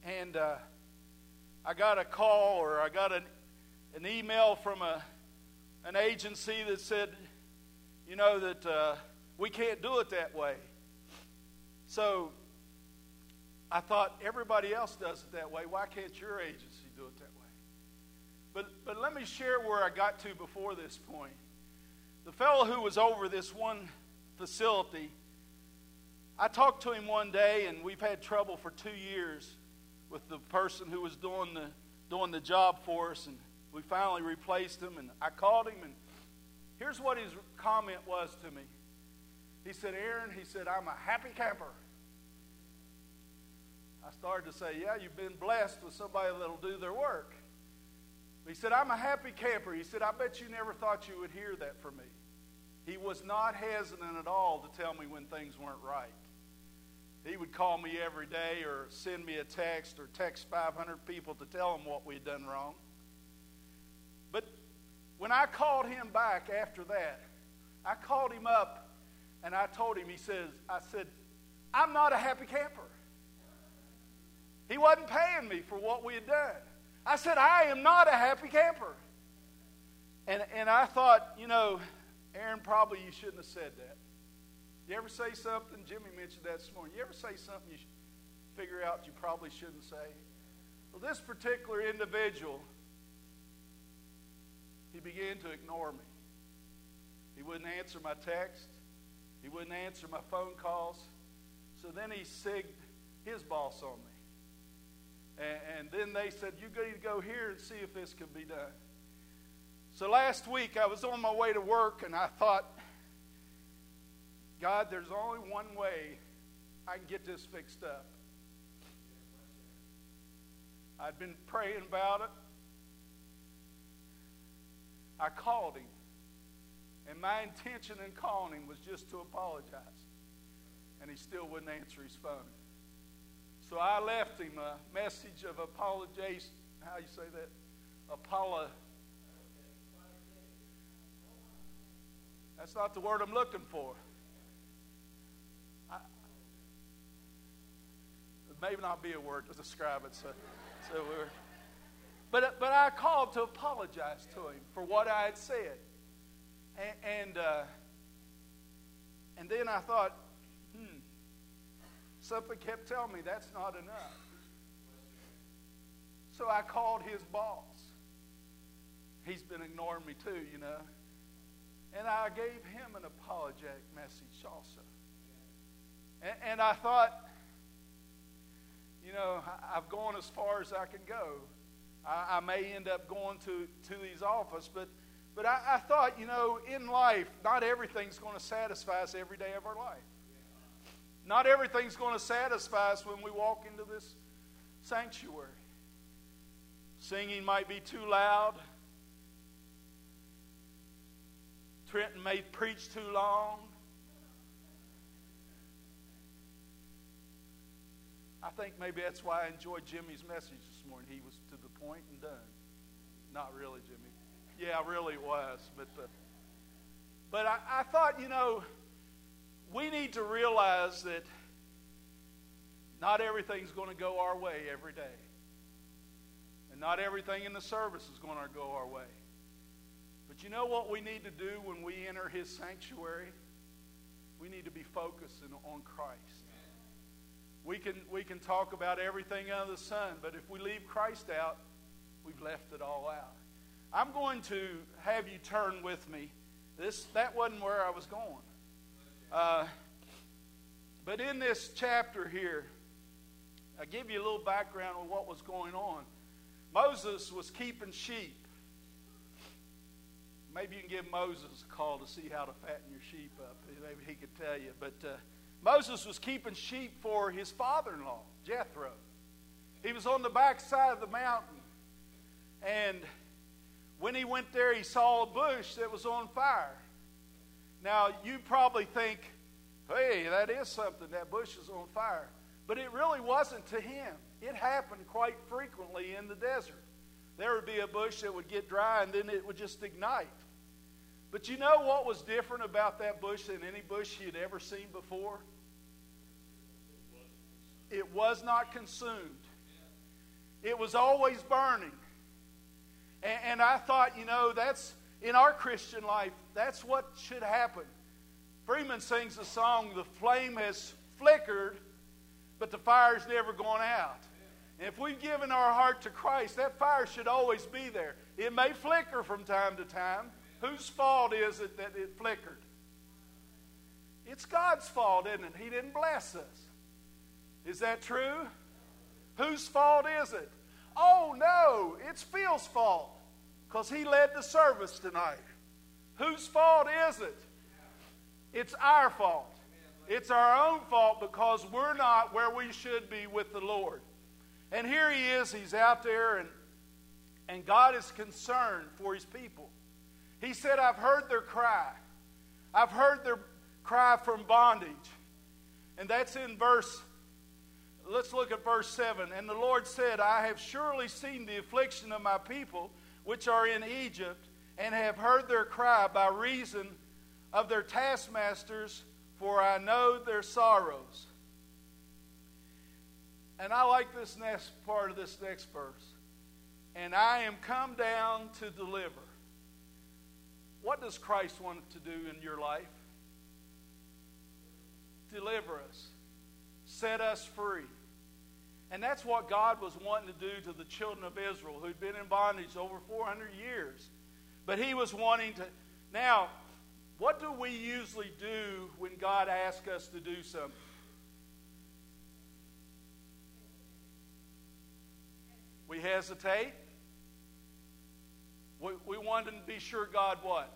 and uh, I got a call or I got an, an email from a an agency that said, you know, that uh, we can't do it that way. So I thought, everybody else does it that way. Why can't your agency do it that way? But but let me share where I got to before this point. The fellow who was over this one facility, I talked to him one day, and we've had trouble for two years with the person who was doing the doing the job for us, and we finally replaced him. And I called him, and here's what his comment was to me. He said, Aaron, he said, I'm a happy camper. I started to say, yeah, you've been blessed with somebody that'll do their work. He said, I'm a happy camper. He said, I bet you never thought you would hear that from me. He was not hesitant at all to tell me when things weren't right. He would call me every day or send me a text or text five hundred people to tell them what we'd done wrong. But when I called him back after that, I called him up and I told him, he says, I said, I'm not a happy camper. He wasn't paying me for what we had done. I said, I am not a happy camper. And and I thought, you know, Aaron, probably you shouldn't have said that. You ever say something? Jimmy mentioned that this morning. You ever say something you figure out you probably shouldn't say? Well, this particular individual, he began to ignore me. He wouldn't answer my text. He wouldn't answer my phone calls. So then he sigged his boss on me. And, and then they said, you need to go here and see if this can be done. So last week I was on my way to work, and I thought, God, there's only one way I can get this fixed up. I'd been praying about it. I called him. And my intention in calling him was just to apologize. And he still wouldn't answer his phone. So I left him a message of apologies. How you say that? Apolo. That's not the word I'm looking for. I, it may not be a word to describe it. So, so we're. But but I called to apologize to him for what I had said, and and, uh, and then I thought, hmm. Something kept telling me that's not enough. So I called his boss. He's been ignoring me too, you know. And I gave him an apologetic message also. And, and I thought, you know, I've gone as far as I can go. I, I may end up going to, to his office, but, but I, I thought, you know, in life, not everything's going to satisfy us every day of our life. Not everything's going to satisfy us when we walk into this sanctuary. Singing might be too loud. Trenton may preach too long. I think maybe that's why I enjoyed Jimmy's message this morning. He was to the point and done. Not really, Jimmy. Yeah, really it was. But, uh, but I, I thought, you know, we need to realize that not everything's going to go our way every day. And not everything in the service is going to go our way. But you know what we need to do when we enter his sanctuary? We need to be focusing on Christ. We can, we can talk about everything under the sun, but if we leave Christ out, we've left it all out. I'm going to have you turn with me. This That wasn't where I was going. Uh, but in this chapter here, I give you a little background on what was going on. Moses was keeping sheep. Maybe you can give Moses a call to see how to fatten your sheep up. Maybe he could tell you. But uh, Moses was keeping sheep for his father-in-law, Jethro. He was on the back side of the mountain. And when he went there, he saw a bush that was on fire. Now, you probably think, hey, that is something. That bush is on fire. But it really wasn't to him. It happened quite frequently in the desert. There would be a bush that would get dry and then it would just ignite. But you know what was different about that bush than any bush you'd ever seen before? It was not consumed. It was always burning. And, and I thought, you know, that's in our Christian life, that's what should happen. Freeman sings a song, the flame has flickered, but the fire's never gone out. And if we've given our heart to Christ, that fire should always be there. It may flicker from time to time. Whose fault is it that it flickered? It's God's fault, isn't it? He didn't bless us. Is that true? Whose fault is it? Oh, no, it's Phil's fault because he led the service tonight. Whose fault is it? It's our fault. It's our own fault because we're not where we should be with the Lord. And here he is. He's out there, and, and God is concerned for his people. He said, I've heard their cry. I've heard their cry from bondage. And that's in verse, let's look at verse seven. And the Lord said, I have surely seen the affliction of my people, which are in Egypt, and have heard their cry by reason of their taskmasters, for I know their sorrows. And I like this next part of this next verse. And I am come down to deliver. What does Christ want to do in your life? Deliver us. Set us free. And that's what God was wanting to do to the children of Israel who'd been in bondage over four hundred years. But he was wanting to... Now, what do we usually do when God asks us to do something? We hesitate. We, we want to be sure God what?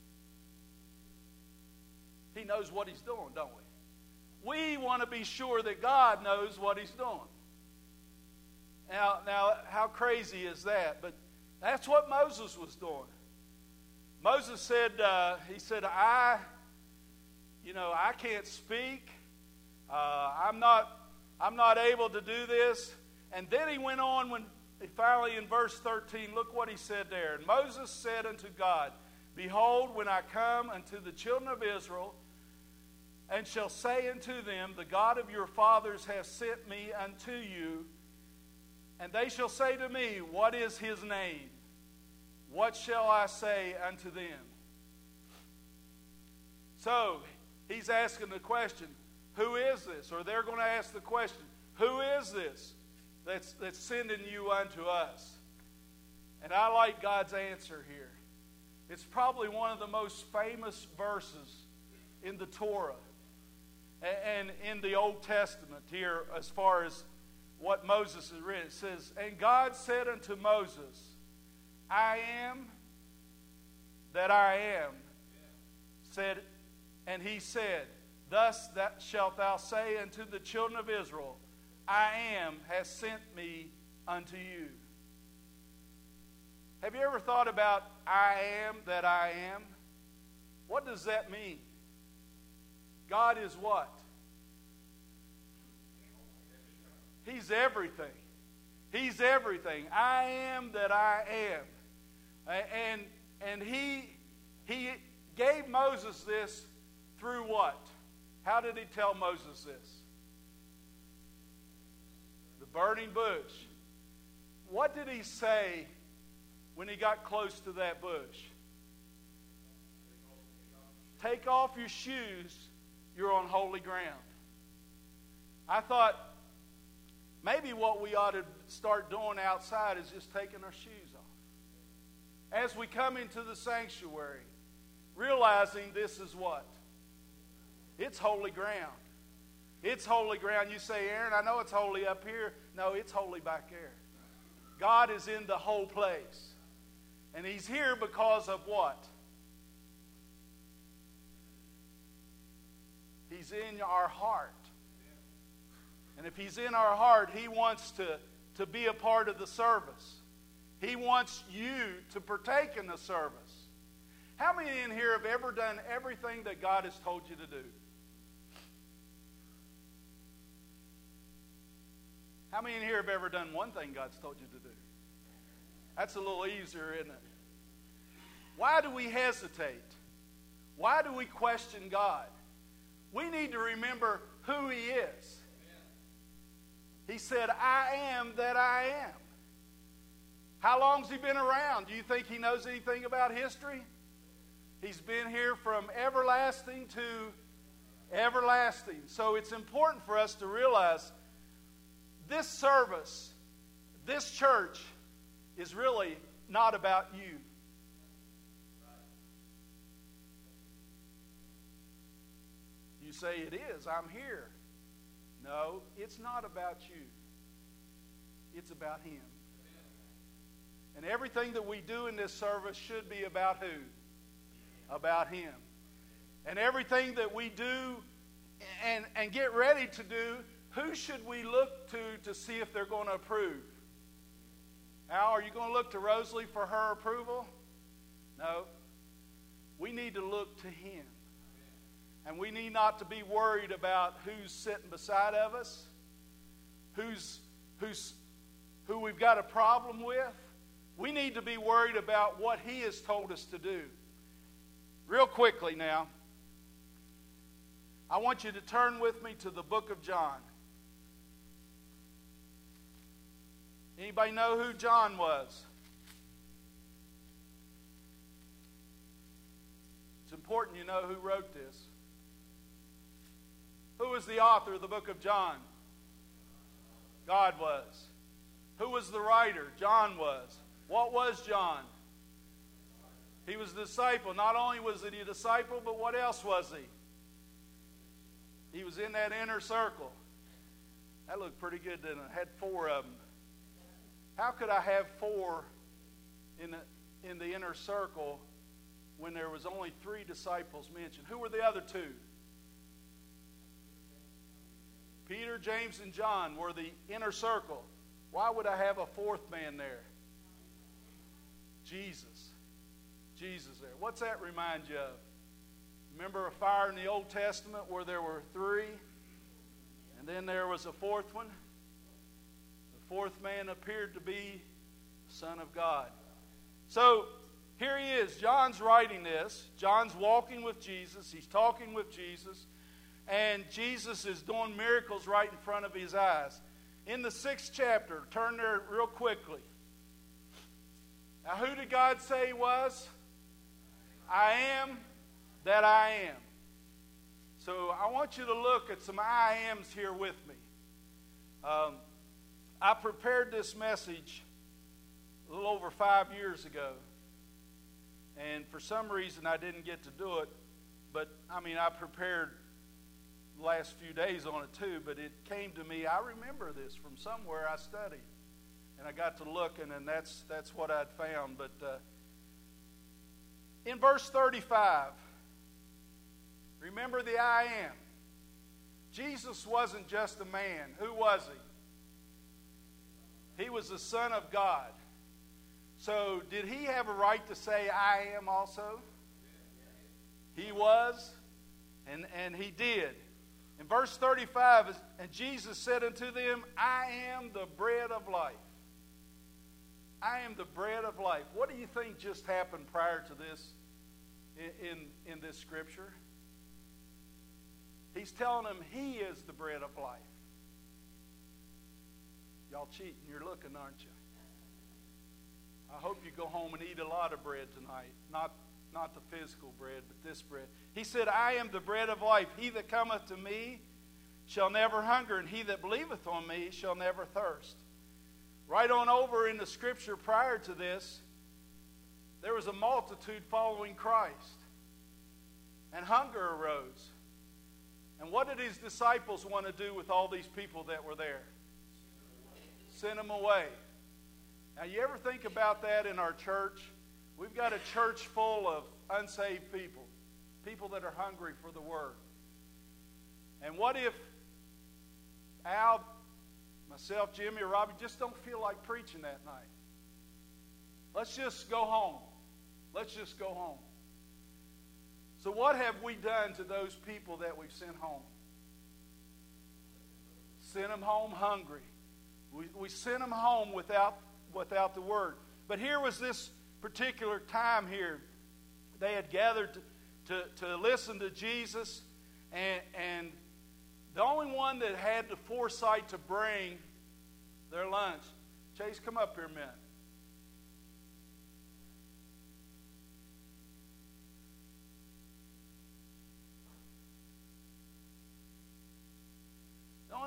He knows what he's doing, don't we? We want to be sure that God knows what he's doing. Now, now, how crazy is that? But that's what Moses was doing. Moses said, uh, he said, I, you know, I can't speak. Uh, I'm not, I'm not able to do this. And then he went on when finally in verse thirteen, look what he said there. And Moses said unto God, Behold, when I come unto the children of Israel, and shall say unto them, The God of your fathers hath sent me unto you, and they shall say to me, What is his name? What shall I say unto them? So, he's asking the question, who is this? Or they're going to ask the question, who is this that's, that's sending you unto us? And I like God's answer here. It's probably one of the most famous verses in the Torah and in the Old Testament here as far as what Moses has written. It says, And God said unto Moses, I am that I am, said, and he said, Thus that shalt thou say unto the children of Israel, I am has sent me unto you. Have you ever thought about I am that I am? What does that mean? God is what? He's everything. He's everything. I am that I am. And, and he, he gave Moses this through what? How did he tell Moses this? The burning bush. What did he say when he got close to that bush? Take off your shoes. You're on holy ground. I thought maybe what we ought to start doing outside is just taking our shoes off. As we come into the sanctuary, realizing this is what? It's holy ground. It's holy ground. You say, Aaron, I know it's holy up here. No, it's holy back there. God is in the whole place. And he's here because of what? He's in our heart. And if he's in our heart, he wants to, to be a part of the service. He wants you to partake in the service. How many in here have ever done everything that God has told you to do? How many in here have ever done one thing God's told you to do? That's a little easier, isn't it? Why do we hesitate? Why do we question God? We need to remember who he is. He said, I am that I am. How long's he been around? Do you think he knows anything about history? He's been here from everlasting to everlasting. So it's important for us to realize this service, this church, is really not about you. You say, it is, I'm here. No, it's not about you. It's about Him. And everything that we do in this service should be about who? About Him. And everything that we do and, and get ready to do, who should we look to to see if they're going to approve? Al, are you going to look to Rosalie for her approval? No. We need to look to Him. And we need not to be worried about who's sitting beside of us, who's, who's, who we've got a problem with. We need to be worried about what He has told us to do. Real quickly now, I want you to turn with me to the book of John. Anybody know who John was? It's important you know who wrote this. Who was the author of the book of John? God was. Who was the writer? John was. What was John? He was a disciple. Not only was he a disciple, but what else was he? He was in that inner circle. That looked pretty good, didn't it? I had four of them. How could I have four in the, in the inner circle when there was only three disciples mentioned? Who were the other two? Peter, James, and John were the inner circle. Why would I have a fourth man there? Jesus. Jesus there. What's that remind you of? Remember a fire in the Old Testament where there were three? And then there was a fourth one? The fourth man appeared to be the Son of God. So, here he is. John's writing this. John's walking with Jesus. He's talking with Jesus. And Jesus is doing miracles right in front of his eyes. In the sixth chapter, turn there real quickly. Now, who did God say he was? I am that I am. So I want you to look at some I ams here with me. Um, I prepared this message a little over five years ago. And for some reason I didn't get to do it. But, I mean, I prepared the last few days on it too. But it came to me, I remember this from somewhere I studied. And I got to looking, and that's, that's what I'd found. But uh, in verse thirty-five, remember the I am. Jesus wasn't just a man. Who was he? He was the Son of God. So did he have a right to say I am also? He was, and, and he did. In verse thirty-five, and Jesus said unto them, I am the bread of life. I am the bread of life. What do you think just happened prior to this in, in, in this scripture? He's telling them he is the bread of life. Y'all cheating, you're looking, aren't you? I hope you go home and eat a lot of bread tonight. Not, not the physical bread, but this bread. He said, I am the bread of life. He that cometh to me shall never hunger, and he that believeth on me shall never thirst. Right on over in the scripture prior to this, there was a multitude following Christ. And hunger arose. And what did his disciples want to do with all these people that were there? Send them away. Now, you ever think about that in our church? We've got a church full of unsaved people, people that are hungry for the Word. And what if Al, myself, Jimmy, or Robbie just don't feel like preaching that night? Let's just go home. Let's just go home. So what have we done to those people that we've sent home? Sent them home hungry. We, we sent them home without, without the Word. But here was this particular time here. They had gathered to, to, to listen to Jesus, and, and the only one that had the foresight to bring their lunch. Chase, come up here a minute.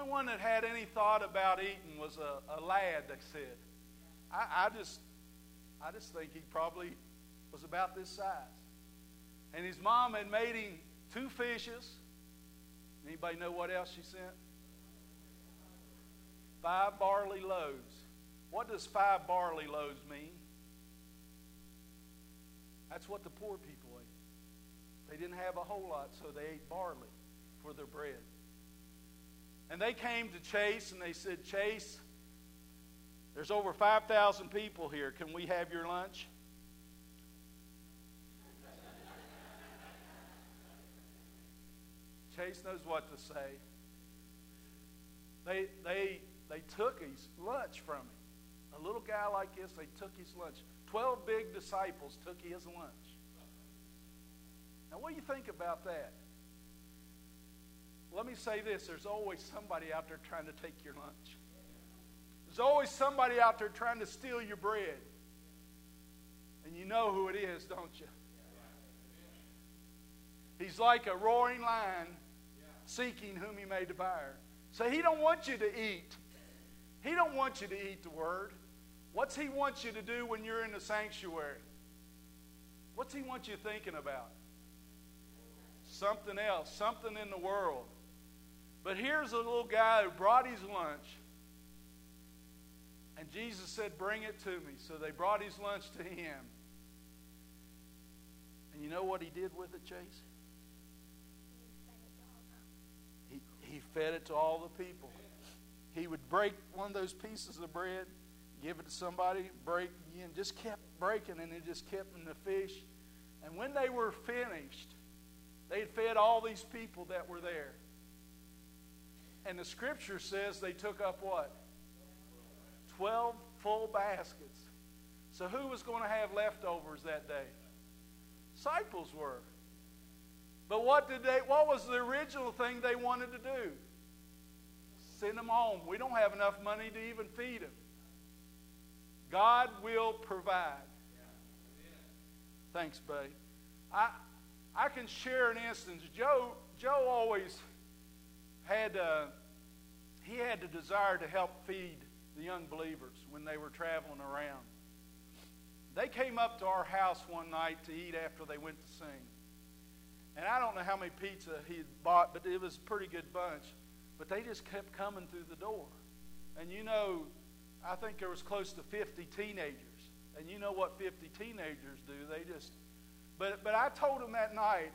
only one that had any thought about eating was a, a lad, they said. I, I just I just think he probably was about this size. And his mom had made him two fishes. Anybody know what else she sent? Five barley loaves. What does five barley loaves mean? That's what the poor people ate. They didn't have a whole lot, so they ate barley for their bread. And they came to Chase and they said, Chase, there's over five thousand people here. Can we have your lunch? Chase knows what to say. They, they, they took his lunch from him. A little guy like this, they took his lunch. Twelve big disciples took his lunch. Now, what do you think about that? Let me say this. There's always somebody out there trying to take your lunch. There's always somebody out there trying to steal your bread. And you know who it is, don't you? He's like a roaring lion seeking whom he may devour. So he don't want you to eat. He don't want you to eat the word. What's he want you to do when you're in the sanctuary? What's he want you thinking about? Something else, something in the world. But here's a little guy who brought his lunch. And Jesus said, bring it to me. So they brought his lunch to him. And you know what he did with it, Chase? He, he fed it to all the people. He would break one of those pieces of bread, give it to somebody, break again, just kept breaking, and it just kept in the fish. And when they were finished, they had fed all these people that were there. And the scripture says they took up what? Twelve full baskets. So who was going to have leftovers that day? Disciples were. But what did they? What was the original thing they wanted to do? Send them home. We don't have enough money to even feed them. God will provide. Thanks, babe. I I can share an instance. Joe Joe always had uh, he had the desire to help feed the young believers when they were traveling around. They came up to our house one night to eat after they went to sing. And I don't know how many pizza he had bought, but it was a pretty good bunch. But they just kept coming through the door. And you know, I think there was close to fifty teenagers. And you know what fifty teenagers do. They just, but, but I told them that night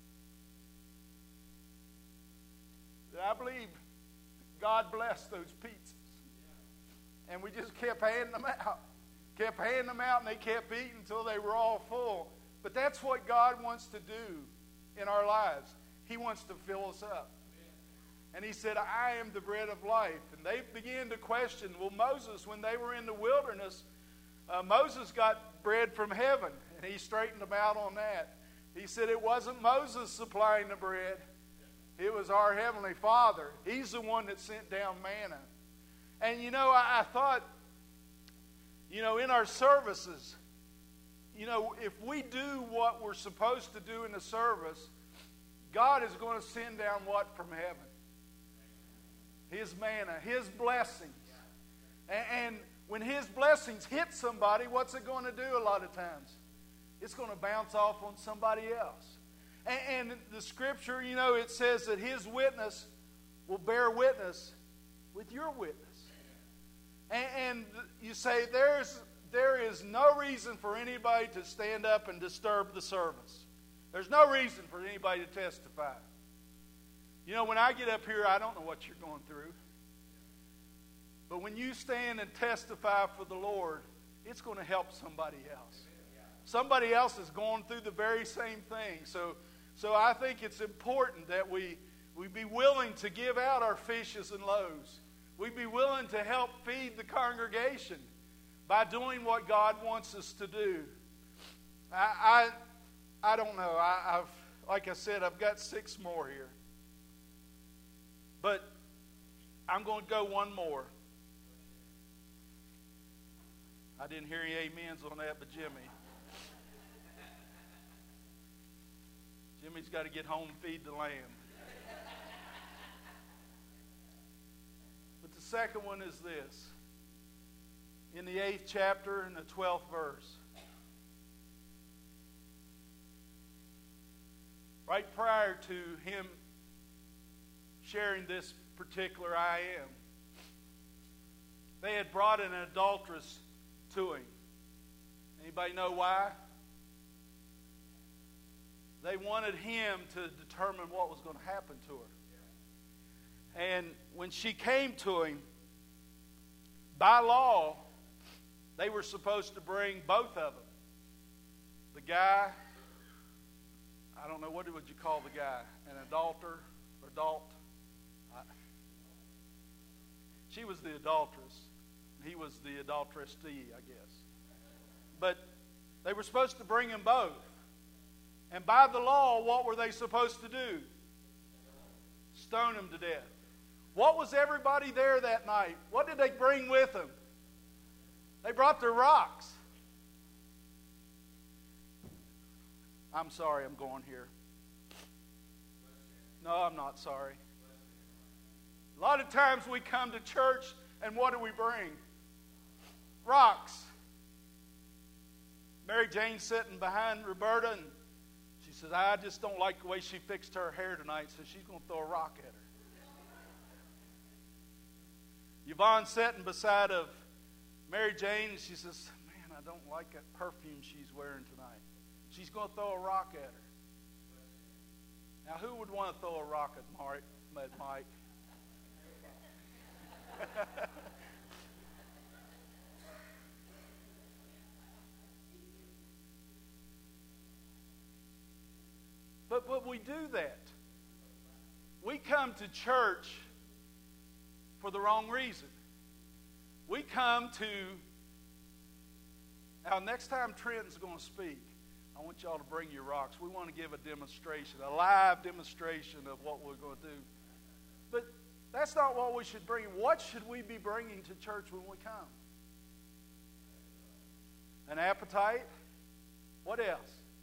that I believe God blessed those pizzas. And we just kept handing them out. Kept handing them out, and they kept eating until they were all full. But that's what God wants to do in our lives. He wants to fill us up. And he said, I am the bread of life. And they began to question, well, Moses, when they were in the wilderness, uh, Moses got bread from heaven. And he straightened them out on that. He said it wasn't Moses supplying the bread. It was our Heavenly Father. He's the one that sent down manna. And, you know, I, I thought, you know, in our services, you know, if we do what we're supposed to do in the service, God is going to send down what from heaven? His manna, His blessings. And, and when His blessings hit somebody, what's it going to do a lot of times? It's going to bounce off on somebody else. And, and the scripture, you know, it says that His witness will bear witness with your witness. And, and you say there's there is no reason for anybody to stand up and disturb the service. There's no reason for anybody to testify. You know, when I get up here, I don't know what you're going through. But when you stand and testify for the Lord, it's going to help somebody else. Somebody else is going through the very same thing. So, so I think it's important that we, we be willing to give out our fishes and loaves. We be willing to help feed the congregation by doing what God wants us to do. I, I, I don't know. I, I've, like I said, I've got six more here. But I'm going to go one more. I didn't hear any amens on that, but Jimmy. Jimmy's got to get home and feed the lamb. second one is this. In the eighth chapter and the twelfth verse. Right prior to him sharing this particular I am, they had brought an adulteress to him. Anybody know why? They wanted him to determine what was going to happen to her. And when she came to him, by law, they were supposed to bring both of them. The guy, I don't know, what would you call the guy? An adulterer? Adult? I, she was the adulteress. He was the adulteressee, I guess. But they were supposed to bring them both. And by the law, what were they supposed to do? Stone them to death. What was everybody there that night? What did they bring with them? They brought their rocks. I'm sorry, I'm going here. No, I'm not sorry. A lot of times we come to church and what do we bring? Rocks. Mary Jane's sitting behind Roberta and she says, I just don't like the way she fixed her hair tonight, so she's going to throw a rock at her. Yvonne's sitting beside of Mary Jane, and she says, man, I don't like that perfume she's wearing tonight. She's going to throw a rock at her. Now, who would want to throw a rock at Mike? Mike? But, but we do that. We come to church for the wrong reason. We come to... Now, next time Trenton's going to speak, I want y'all to bring your rocks. We want to give a demonstration, a live demonstration of what we're going to do. But that's not what we should bring. What should we be bringing to church when we come? An appetite? What else?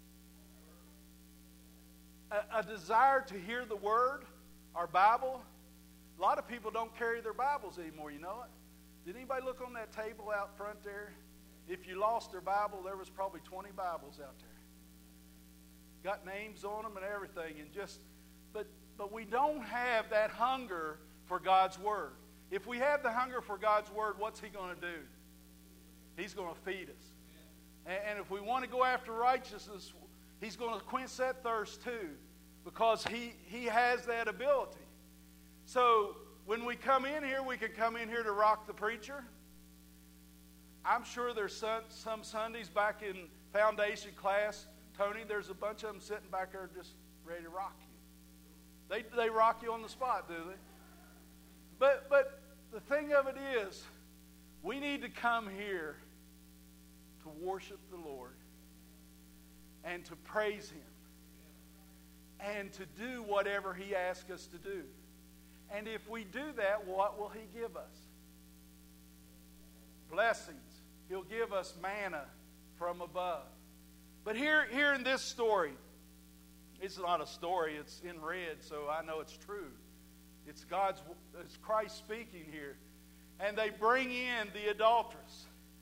A, a desire to hear the Word, our Bible. A lot of people don't carry their Bibles anymore, you know it? Did anybody look on that table out front there? If you lost their Bible, there was probably twenty Bibles out there. Got names on them and everything, and just, but but we don't have that hunger for God's Word. If we have the hunger for God's Word, what's He going to do? He's going to feed us. And, and if we want to go after righteousness, He's going to quench that thirst too, because He He has that ability. So when we come in here, we can come in here to rock the preacher. I'm sure there's some, some Sundays back in foundation class, Tony, there's a bunch of them sitting back there just ready to rock you. They they rock you on the spot, do they? But but the thing of it is, we need to come here to worship the Lord and to praise Him and to do whatever He asks us to do. And if we do that, what will He give us? Blessings. He'll give us manna from above. But here, here in this story, it's not a story, it's in red, so I know it's true. It's God's, it's Christ speaking here. And they bring in the adulteress.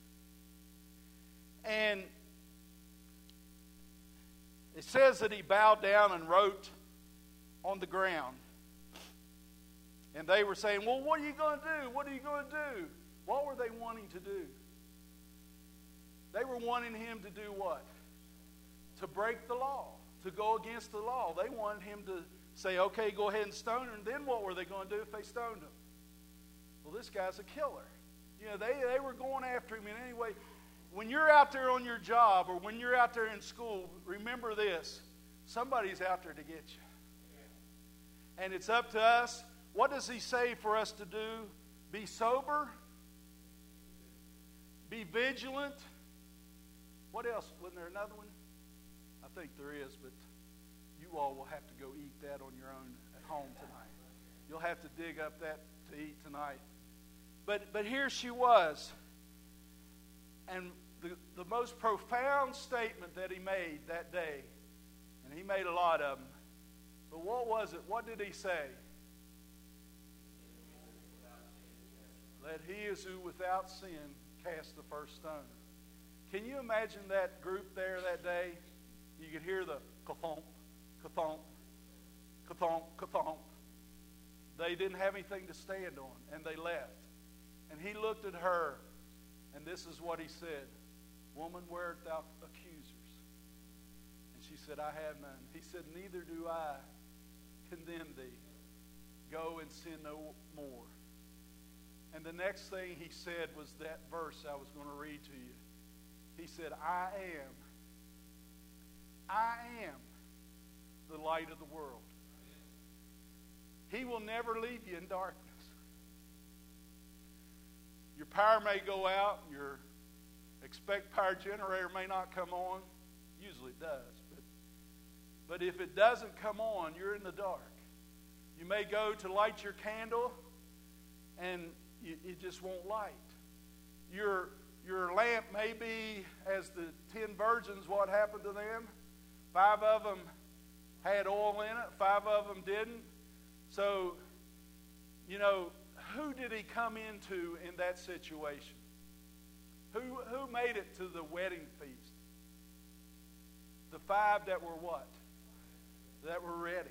And it says that he bowed down and wrote on the ground. And they were saying, well, what are you going to do? What are you going to do? What were they wanting to do? They were wanting him to do what? To break the law, to go against the law. They wanted him to say, okay, go ahead and stone him. And then what were they going to do if they stoned him? Well, this guy's a killer. You know, they, they were going after him in any way. When you're out there on your job or when you're out there in school, remember this. Somebody's out there to get you. And it's up to us. What does he say for us to do? Be sober. Be vigilant. What else? Wasn't there another one? I think there is, but you all will have to go eat that on your own at home tonight. You'll have to dig up that to eat tonight. But but here she was. And the, the most profound statement that he made that day, and he made a lot of them, but what was it? What did he say? he is who without sin cast the first stone. Can you imagine that group there that day? You could hear the ka-thump, ka-thump, ka-thump, ka-thump. They didn't have anything to stand on, and they left. And he looked at her, and this is what he said. Woman, where art thou accusers? And she said, I have none. He said, neither do I condemn thee. Go and sin no more. And the next thing he said was that verse I was going to read to you. He said, I am, I am the light of the world. He will never leave you in darkness. Your power may go out, your expect power generator may not come on. Usually it does. But, but if it doesn't come on, you're in the dark. You may go to light your candle and you, it just won't light. Your, your lamp may be, as the ten virgins, what happened to them? Five of them had oil in it, five of them didn't. So, you know, who did he come into in that situation? Who, who made it to the wedding feast? The five that were what? That were ready.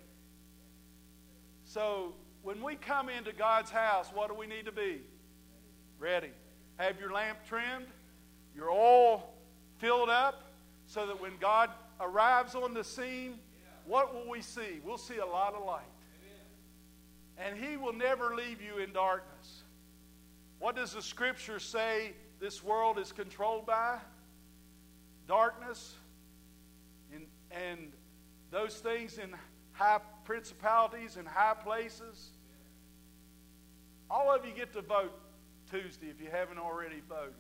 So, when we come into God's house, what do we need to be? Ready. Have your lamp trimmed, your oil filled up, so that when God arrives on the scene, what will we see? We'll see a lot of light. And he will never leave you in darkness. What does the scripture say this world is controlled by? Darkness and, and those things in high principalities and high places. All of you get to vote Tuesday if you haven't already voted.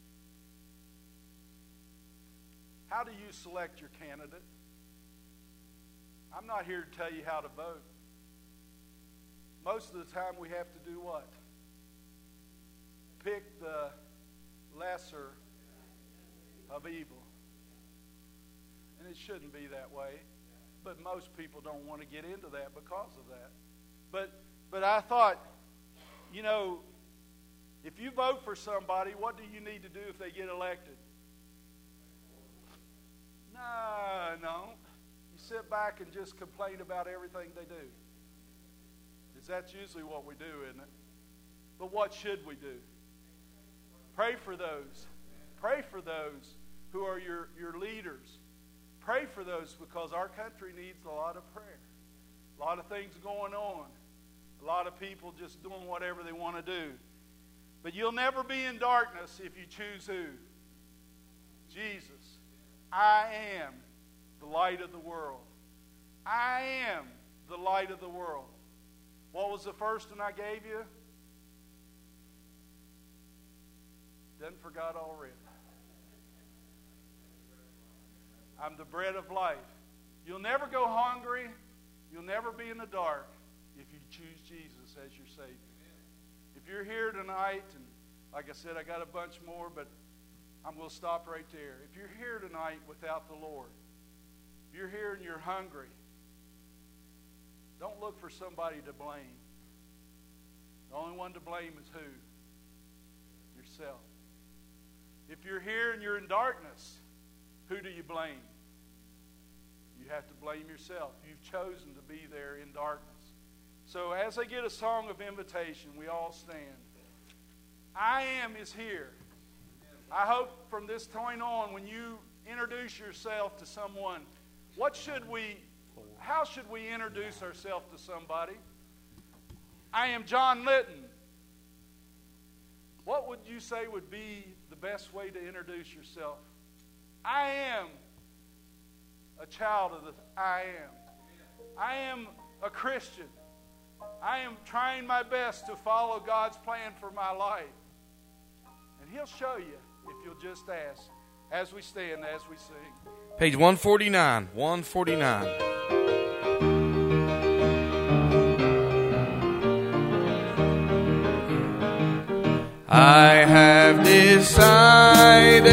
How do you select your candidate? I'm not here to tell you how to vote. Most of the time we have to do what? Pick the lesser of evil. And it shouldn't be that way. But most people don't want to get into that because of that. But but I thought, you know, if you vote for somebody, what do you need to do if they get elected? No, no. You sit back and just complain about everything they do. Because that's usually what we do, isn't it? But what should we do? Pray for those. Pray for those who are your, your leaders. Pray for those because our country needs a lot of prayer. A lot of things going on. A lot of people just doing whatever they want to do. But you'll never be in darkness if you choose who? Jesus. I am the light of the world. I am the light of the world. What was the first one I gave you? Done forgot already. I'm the bread of life. You'll never go hungry. You'll never be in the dark if you choose Jesus as your Savior. If you're here tonight, and like I said, I got a bunch more, but I'm going to stop right there. If you're here tonight without the Lord, if you're here and you're hungry, don't look for somebody to blame. The only one to blame is who? Yourself. If you're here and you're in darkness, who do you blame? You have to blame yourself. You've chosen to be there in darkness. So as I get a song of invitation, we all stand. I am is here. I hope from this point on, when you introduce yourself to someone, what should we, how should we introduce ourselves to somebody? I am John Litton. What would you say would be the best way to introduce yourself? I am a child of the I am. I am a Christian. I am trying my best to follow God's plan for my life. And He'll show you if you'll just ask as we stand, as we sing. Page one forty-nine. one forty-nine. I have decided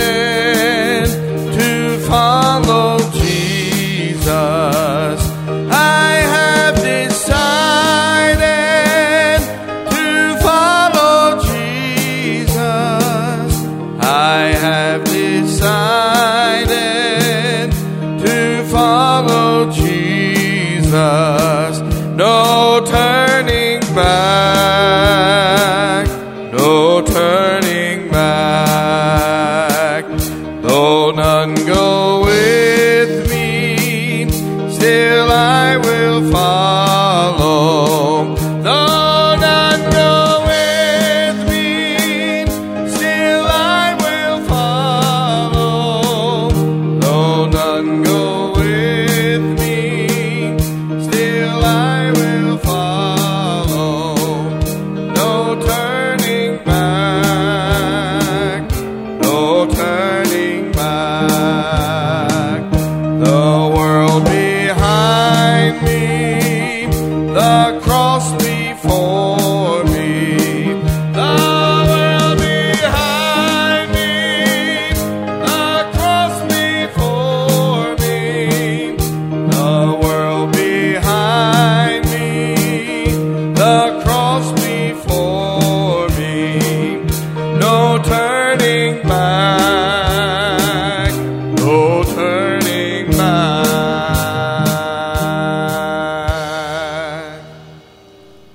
to follow Jesus. I have decided to follow Jesus. the cross before me, the world behind me, the cross before me, the world behind me, the cross before me, no turning back.